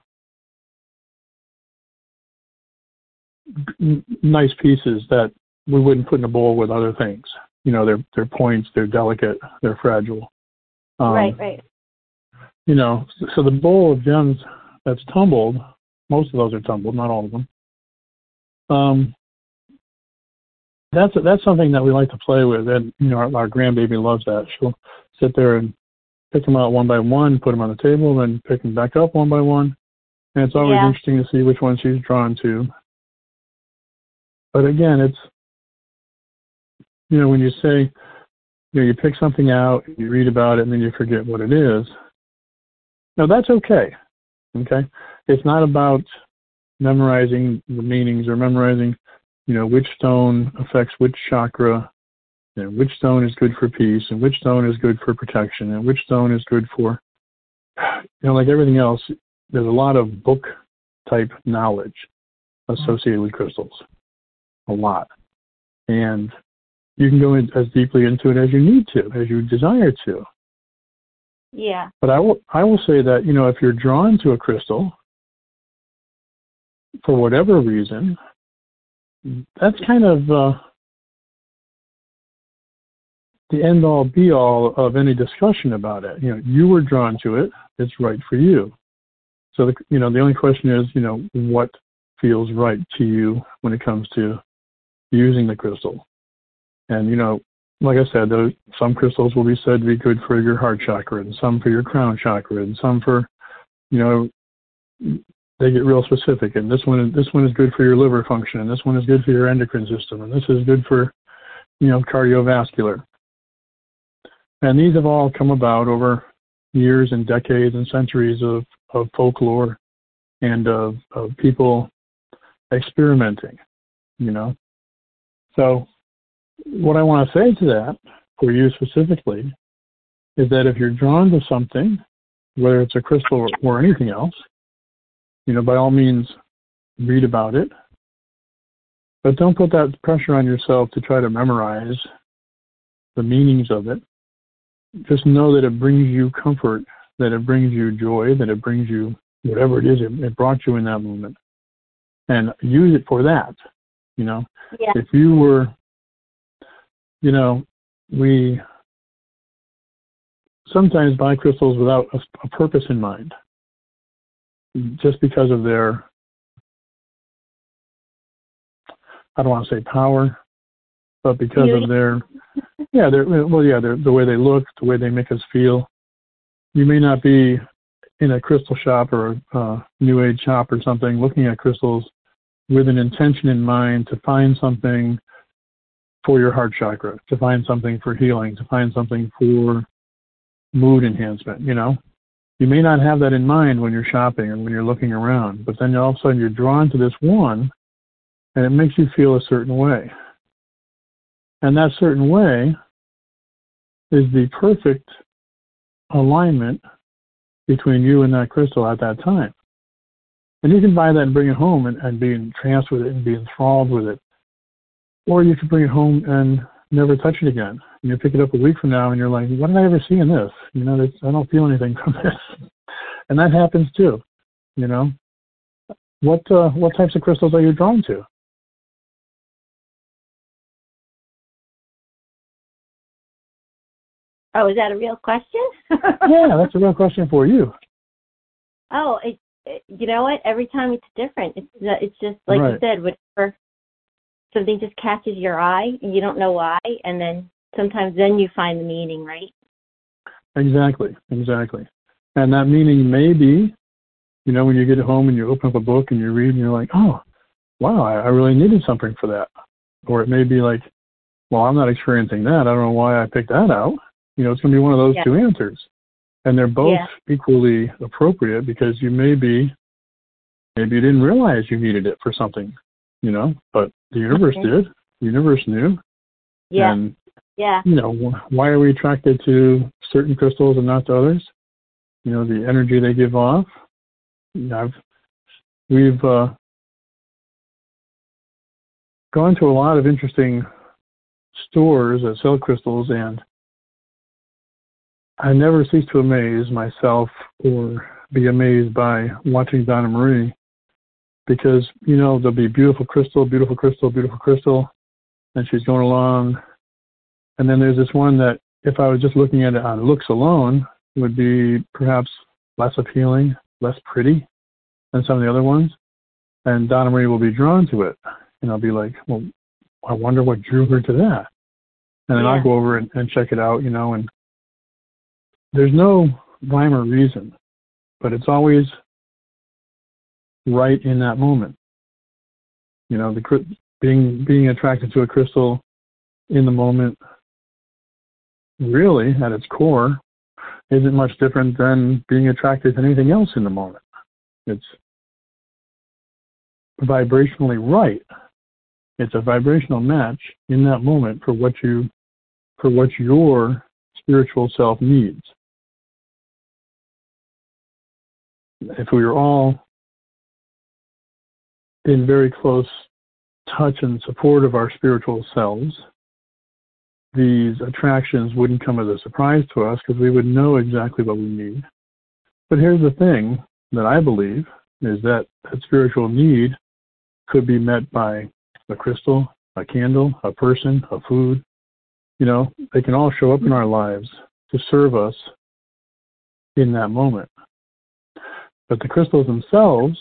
Speaker 1: n- nice pieces that we wouldn't put in a bowl with other things. You know, they're they're points, they're delicate, they're fragile. Um,
Speaker 2: right, right.
Speaker 1: You know, so the bowl of gems that's tumbled, most of those are tumbled, not all of them. Um, that's that's something that we like to play with, and you know, our, our grandbaby loves that. She'll sit there and pick them out one by one, put them on the table, then pick them back up one by one, and it's always
Speaker 2: yeah.
Speaker 1: interesting to see which one she's drawn to. But again, it's, you know, when you say, you know, you pick something out, you read about it, and then you forget what it is. No, that's okay. Okay, it's not about memorizing the meanings or memorizing, you know, which stone affects which chakra, you know, which stone is good for peace, and which stone is good for protection, and which stone is good for, you know, like everything else. There's a lot of book type knowledge associated with crystals, a lot, and you can go in as deeply into it as you need to, as you desire to.
Speaker 2: Yeah.
Speaker 1: But I will, I will say that, you know, if you're drawn to a crystal for whatever reason, that's kind of uh, the end-all, be-all of any discussion about it. You know, you were drawn to it; it's right for you. So, the, you know, the only question is, you know, what feels right to you when it comes to using the crystal. And you know, like I said, those, some crystals will be said to be good for your heart chakra, and some for your crown chakra, and some for, you know, they get real specific. And this one, this one is good for your liver function, and this one is good for your endocrine system, and this is good for, you know, cardiovascular. And these have all come about over years and decades and centuries of, of folklore and of, of people experimenting, you know. So what I want to say to that, for you specifically, is that if you're drawn to something, whether it's a crystal or, or anything else, you know, by all means, read about it. But don't put that pressure on yourself to try to memorize the meanings of it. Just know that it brings you comfort, that it brings you joy, that it brings you whatever it is it, it brought you in that moment. And use it for that, you know.
Speaker 2: Yeah.
Speaker 1: If you were, you know, we sometimes buy crystals without a, a purpose in mind, just because of their, I don't want to say power, but because
Speaker 2: Beauty.
Speaker 1: of their, yeah, their, well, yeah, their, the way they look, the way they make us feel. You may not be in a crystal shop or a uh, New Age shop or something looking at crystals with an intention in mind to find something for your heart chakra, to find something for healing, to find something for mood enhancement, you know. You may not have that in mind when you're shopping or when you're looking around, but then all of a sudden you're drawn to this one, and it makes you feel a certain way. And that certain way is the perfect alignment between you and that crystal at that time. And you can buy that and bring it home and, and be entranced with it and be enthralled with it. Or you can bring it home and never touch it again. And you pick it up a week from now and you're like, what did I ever see in this? You know, this, I don't feel anything from this. And that happens too, you know. What uh, what types of crystals are you drawn to?
Speaker 2: Oh, is that a real question?
Speaker 1: Yeah, that's a real question for you.
Speaker 2: Oh, it, it, you know what? Every time it's different. It's it's just like
Speaker 1: Right.
Speaker 2: you said, whatever something just catches your eye and you don't know why, and then sometimes then you find the meaning, right?
Speaker 1: Exactly, exactly. And that meaning may be, you know, when you get home and you open up a book and you read and you're like, oh, wow, I, I really needed something for that. Or it may be like, well, I'm not experiencing that. I don't know why I picked that out. You know, it's going to be one of those
Speaker 2: Yeah.
Speaker 1: two answers. And they're both
Speaker 2: Yeah.
Speaker 1: equally appropriate because you may be Maybe you didn't realize you needed it for something, you know, but the universe
Speaker 2: Okay.
Speaker 1: did. The universe knew.
Speaker 2: Yeah.
Speaker 1: And,
Speaker 2: Yeah.
Speaker 1: you know, wh- why are we attracted to certain crystals and not to others? You know, the energy they give off. You know, I've, we've uh, gone to a lot of interesting stores that sell crystals, and I never cease to amaze myself or be amazed by watching Donna Marie, because, you know, there'll be beautiful crystal, beautiful crystal, beautiful crystal, and she's going along. And then there's this one that, if I was just looking at it on looks alone, would be perhaps less appealing, less pretty than some of the other ones. And Donna Marie will be drawn to it. And I'll be like, well, I wonder what drew her to that. And then
Speaker 2: Yeah.
Speaker 1: I'll go over and, and check it out, you know, and there's no rhyme or reason, but it's always right in that moment. You know, the being being attracted to a crystal in the moment, really, at its core, isn't much different than being attracted to anything else in the moment. It's vibrationally right. It's a vibrational match in that moment for what you, for what your spiritual self needs. If we were all in very close touch and support of our spiritual selves, these attractions wouldn't come as a surprise to us, because we would know exactly what we need. But here's the thing that I believe is that that spiritual need could be met by a crystal, a candle, a person, a food. You know, they can all show up in our lives to serve us in that moment. But the crystals themselves,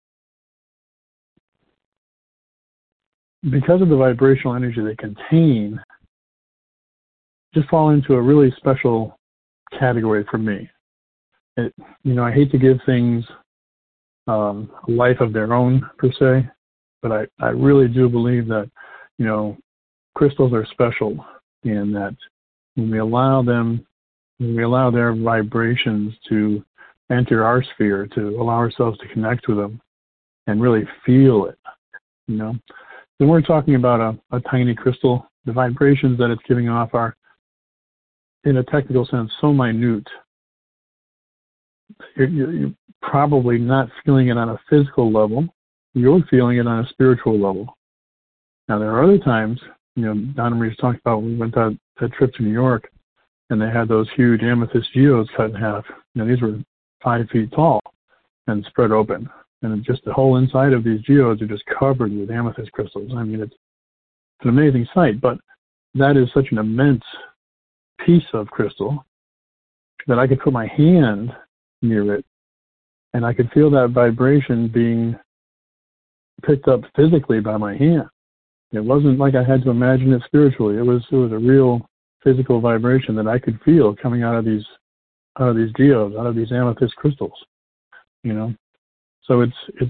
Speaker 1: because of the vibrational energy they contain, just fall into a really special category for me. It, you know, I hate to give things um, a life of their own, per se, but I, I really do believe that, you know, crystals are special, and that when we allow them, when we allow their vibrations to enter our sphere, to allow ourselves to connect with them and really feel it, you know. When we're talking about a, a tiny crystal, the vibrations that it's giving off are, in a technical sense, so minute. You're, you're probably not feeling it on a physical level. You're feeling it on a spiritual level. Now, there are other times, you know, Donna Marie's talked about when we went that, that trip to New York, and they had those huge amethyst geodes cut in half. You know, these were five feet tall and spread open. And just the whole inside of these geodes are just covered with amethyst crystals. I mean, it's, it's an amazing sight, but that is such an immense piece of crystal that I could put my hand near it, and I could feel that vibration being picked up physically by my hand. It wasn't like I had to imagine it spiritually. It was it was a real physical vibration that I could feel coming out of these out of these geodes, out of these amethyst crystals. You know, so it's it's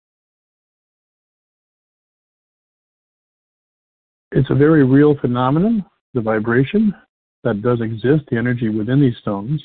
Speaker 1: it's a very real phenomenon, the vibration that does exist, the energy within these stones.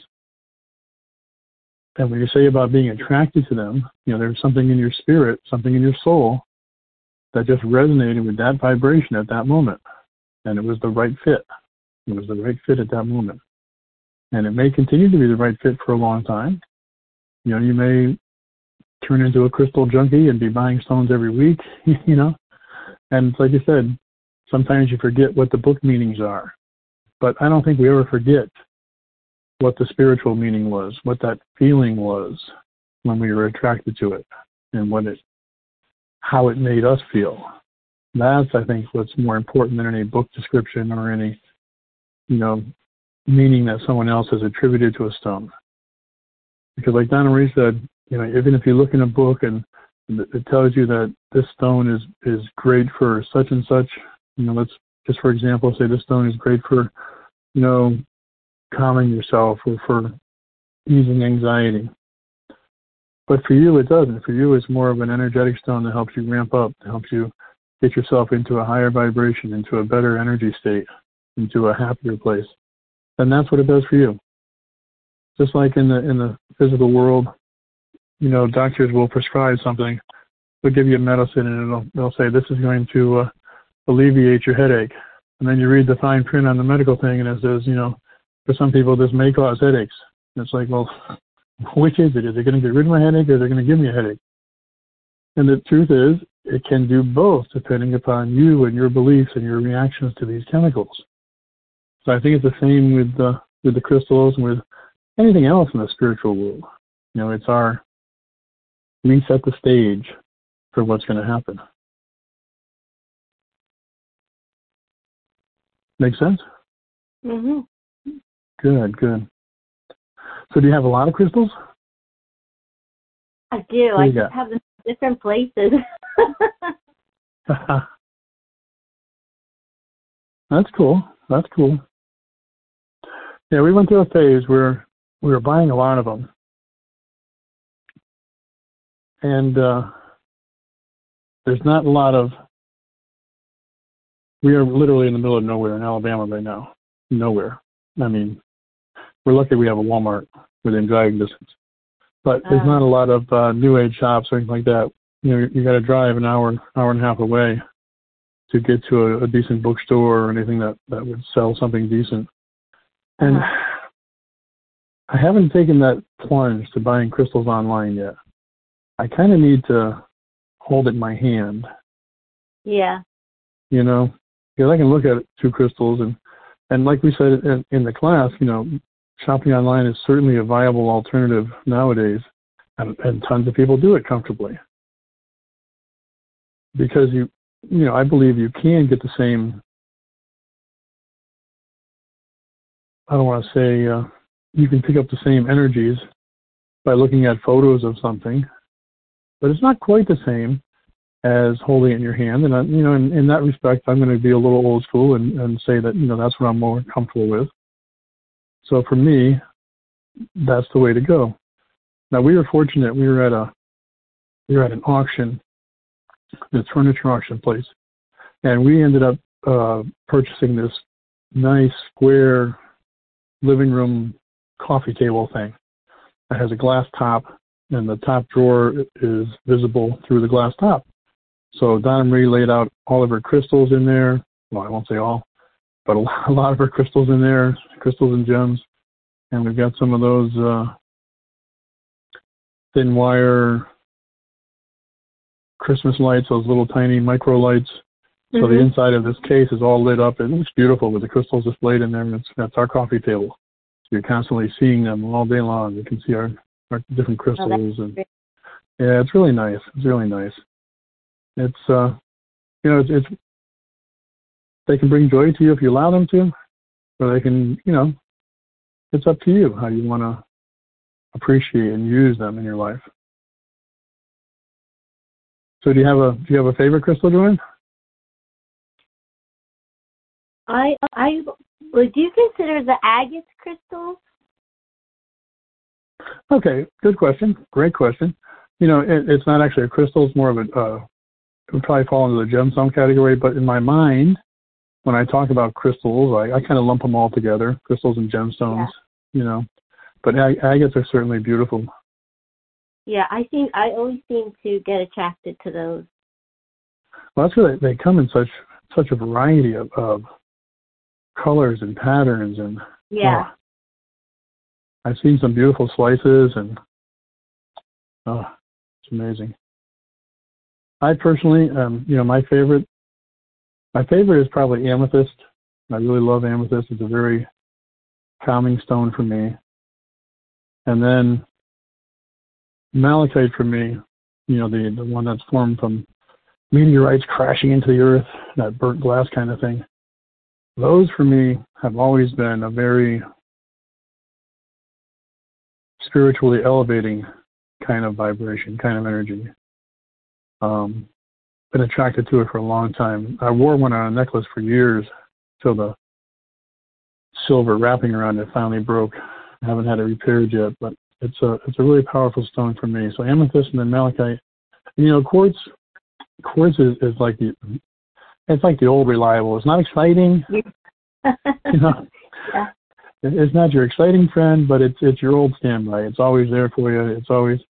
Speaker 1: And when you say about being attracted to them, you know, there's something in your spirit, something in your soul that just resonated with that vibration at that moment. And it was the right fit. It was the right fit at that moment. And it may continue to be the right fit for a long time. You know, you may turn into a crystal junkie and be buying stones every week, you know. And like you said, sometimes you forget what the book meanings are. But I don't think we ever forget what the spiritual meaning was, what that feeling was when we were attracted to it, and what it, how it made us feel. That's, I think, what's more important than any book description or any, you know, meaning that someone else has attributed to a stone. Because like Donna Marie said, you know, even if you look in a book and it tells you that this stone is, is great for such and such, you know, let's just, for example, say this stone is great for, you know, calming yourself or for easing anxiety. But for you, it doesn't. For you, it's more of an energetic stone that helps you ramp up, that helps you get yourself into a higher vibration, into a better energy state, into a happier place. And that's what it does for you. Just like in the in the physical world, you know, doctors will prescribe something. They'll give you a medicine, and it'll, they'll say, this is going to uh, alleviate your headache. And then you read the fine print on the medical thing, and it says, you know, for some people, this may cause headaches. And it's like, well, which is it? Is it going to get rid of my headache, or is it going to give me a headache? And the truth is, it can do both, depending upon you and your beliefs and your reactions to these chemicals. So I think it's the same with the, with the crystals and with anything else in the spiritual world. You know, it's our, we set the stage for what's going to happen. Make sense?
Speaker 2: Mm-hmm.
Speaker 1: Good, good. So do you have a lot of crystals?
Speaker 2: I do. I just got? have them in different places.
Speaker 1: That's cool. That's cool. Yeah, we went through a phase where we were buying a lot of them. And uh, there's not a lot of, we are literally in the middle of nowhere in Alabama right now. Nowhere. I mean, we're lucky we have a Walmart within driving distance. But there's not a lot of uh, New Age shops or anything like that. You know, you got to drive an hour, hour and a half away to get to a, a decent bookstore or anything that, that would sell something decent. And uh-huh. I haven't taken that plunge to buying crystals online yet. I kind of need to hold it in my hand.
Speaker 2: Yeah.
Speaker 1: You know, because I can look at two crystals, and, and like we said in, in the class, you know, shopping online is certainly a viable alternative nowadays, and, and tons of people do it comfortably. Because you, you know, I believe you can get the same, I don't want to say, uh, you can pick up the same energies by looking at photos of something, but it's not quite the same as holding it in your hand. And, I, you know, in, in that respect, I'm going to be a little old school and, and say that, you know, that's what I'm more comfortable with. So for me, that's the way to go. Now, we were fortunate. We were at a, we were at an auction, this furniture auction place, and we ended up uh, purchasing this nice square living room coffee table thing. It has a glass top, and the top drawer is visible through the glass top. So Donna Marie laid out all of her crystals in there. Well, I won't say all, but a lot of her crystals in there, crystals and gems. And we've got some of those uh, thin wire Christmas lights, those little tiny micro lights. Mm-hmm. So the inside of this case is all lit up. It looks beautiful with the crystals displayed in there. And it's, that's our coffee table. So you're constantly seeing them all day long. You can see our, our different crystals. Oh, and great. Yeah, it's really nice. It's really nice. It's, uh, you know, it's, it's, they can bring joy to you if you allow them to, or they can, you know, it's up to you how you want to appreciate and use them in your life. So do you have a, do you have a favorite crystal, Joanne?
Speaker 2: I, I, would you consider the agate crystals?
Speaker 1: Okay, good question. Great question. You know, it, it's not actually a crystal. It's more of a, uh, it would probably fall into the gemstone category. But in my mind, when I talk about crystals, I, I kind of lump them all together, crystals and gemstones, yeah. You know. But ag- agates are certainly beautiful.
Speaker 2: Yeah, I think I always seem to get attracted to those.
Speaker 1: Well, that's really, they come in such such a variety of, of colors and patterns. And
Speaker 2: yeah.
Speaker 1: Oh, I've seen some beautiful slices, and oh, it's amazing. I personally, um, you know, my favorite, my favorite is probably amethyst. I really love amethyst. It's a very calming stone for me. And then malachite for me, you know, the the one that's formed from meteorites crashing into the earth, that burnt glass kind of thing. Those for me have always been a very spiritually elevating kind of vibration, kind of energy. Um, been attracted to it for a long time. I wore one on a necklace for years till the silver wrapping around it finally broke. I haven't had it repaired yet, but it's a it's a really powerful stone for me. So amethyst and then malachite. And, you know, quartz quartz is, is like the it's like the old reliable. It's not exciting. You know,
Speaker 2: yeah.
Speaker 1: It's not your exciting friend, but it's it's your old standby. It's always there for you. It's always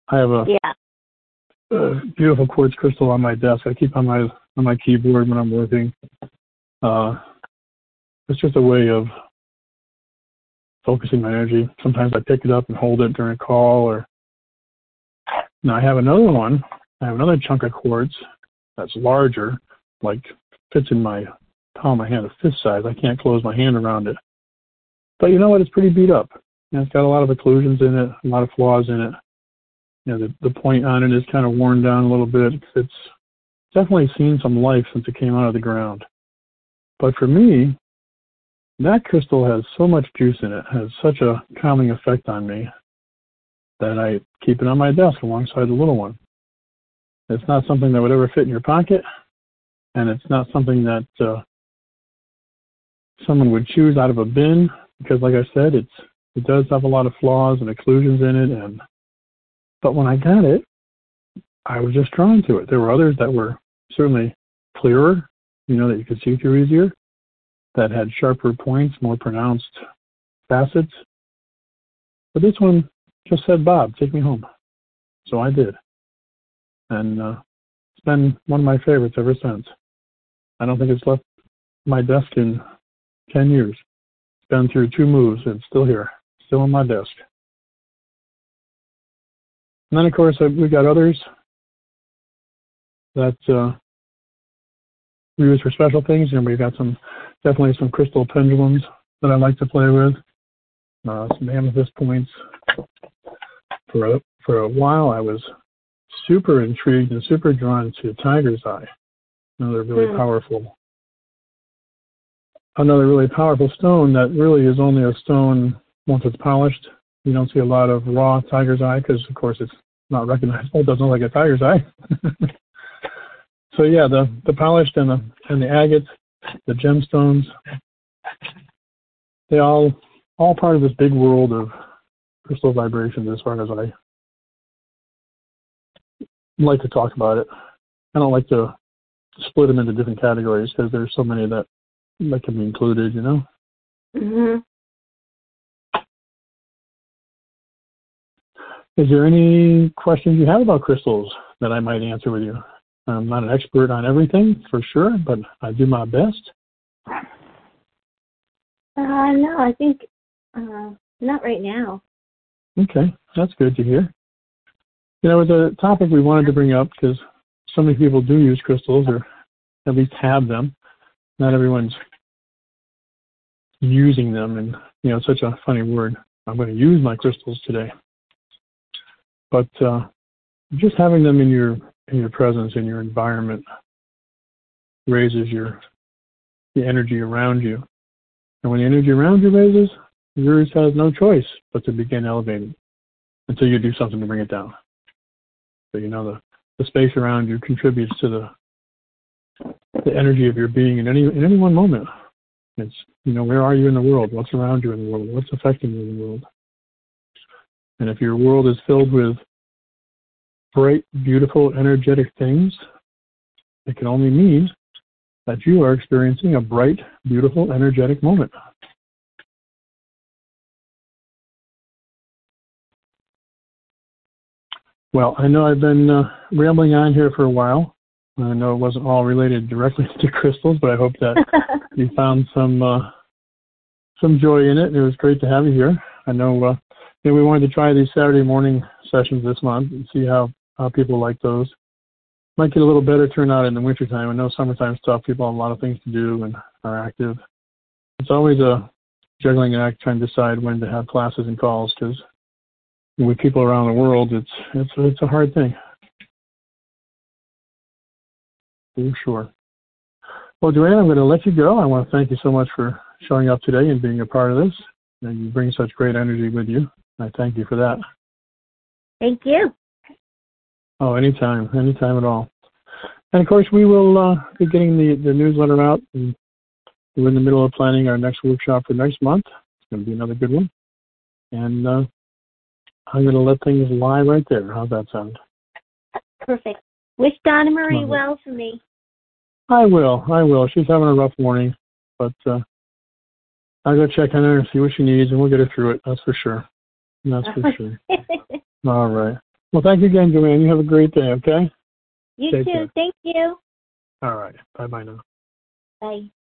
Speaker 1: I have a,
Speaker 2: Yeah.
Speaker 1: a beautiful quartz crystal on my desk. I keep on my on my keyboard when I'm working. Uh, it's just a way of focusing my energy. Sometimes I pick it up and hold it during a call. Or now I have another one. I have another chunk of quartz that's larger, like fits in my palm of my hand, a fist size. I can't close my hand around it. But you know what? It's pretty beat up. And it's got a lot of occlusions in it, a lot of flaws in it. You know, the, the point on it is kind of worn down a little bit. It's definitely seen some life since it came out of the ground. But for me, that crystal has so much juice in it, has such a calming effect on me, that I keep it on my desk alongside the little one. It's not something that would ever fit in your pocket, and it's not something that uh, someone would choose out of a bin, because like I said, it's it does have a lot of flaws and occlusions in it. And but when I got it, I was just drawn to it. There were others that were certainly clearer, you know, that you could see through easier, that had sharper points, more pronounced facets. But this one just said, Bob, take me home. So I did. And uh, it's been one of my favorites ever since. I don't think it's left my desk in ten years. It's been through two moves and it's still here, still on my desk. And then, of course, we've got others that uh, we use for special things. And we've got some, definitely some crystal pendulums that I like to play with, uh, some amethyst points. For a, for a while, I was super intrigued and super drawn to tiger's eye. Another really mm. powerful, another really powerful stone that really is only a stone once it's polished. You don't see a lot of raw tiger's eye because, of course, it's not recognizable. It doesn't look like a tiger's eye. So yeah, the, the polished and the and the agates, the gemstones, they all all part of this big world of crystal vibrations as far as I like to talk about it. I don't like to split them into different categories because there's so many that, that can be included, you know?
Speaker 2: Mm-hmm.
Speaker 1: Is there any questions you have about crystals that I might answer with you? I'm not an expert on everything, for sure, but I do my best.
Speaker 2: Uh, no, I think uh, not right now.
Speaker 1: Okay, that's good to hear. You know, it was a topic we wanted to bring up because so many people do use crystals, or at least have them. Not everyone's using them, and, you know, it's such a funny word. I'm going to use my crystals today. But uh, just having them in your in your presence, in your environment, raises your the energy around you. And when the energy around you raises, yours has no choice but to begin elevating until you do something to bring it down. So you know the, the space around you contributes to the the energy of your being in any in any one moment. It's, you know, where are you in the world? What's around you in the world? What's affecting you in the world? And if your world is filled with bright, beautiful, energetic things, it can only mean that you are experiencing a bright, beautiful, energetic moment. Well, I know I've been uh, rambling on here for a while. I know it wasn't all related directly to crystals, but I hope that you found some uh, some joy in it. It was great to have you here. I know, uh, you know we wanted to try these Saturday morning sessions this month and see how, how people like those. Might get a little better turnout in the wintertime. I know summertime's tough. People have a lot of things to do and are active. It's always a juggling act trying to decide when to have classes and calls because with people around the world, it's it's it's a hard thing. For sure. Well, Joanne, I'm going to let you go. I want to thank you so much for showing up today and being a part of this. And you bring such great energy with you. I thank you for that.
Speaker 2: Thank you.
Speaker 1: Oh, anytime, anytime at all. And of course, we will uh, be getting the, the newsletter out. And we're in the middle of planning our next workshop for next month. It's going to be another good one. And uh, I'm going to let things lie right there. How's that sound?
Speaker 2: Perfect. Wish Donna Marie well for me.
Speaker 1: I will. I will. She's having a rough morning, but uh, I'll go check on her and see what she needs, and we'll get her through it. That's for sure. That's for sure. All right. Well, thank you again, Joanne. You have a great day, okay?
Speaker 2: You
Speaker 1: Take
Speaker 2: too.
Speaker 1: care.
Speaker 2: Thank you.
Speaker 1: All right. Bye-bye now.
Speaker 2: Bye.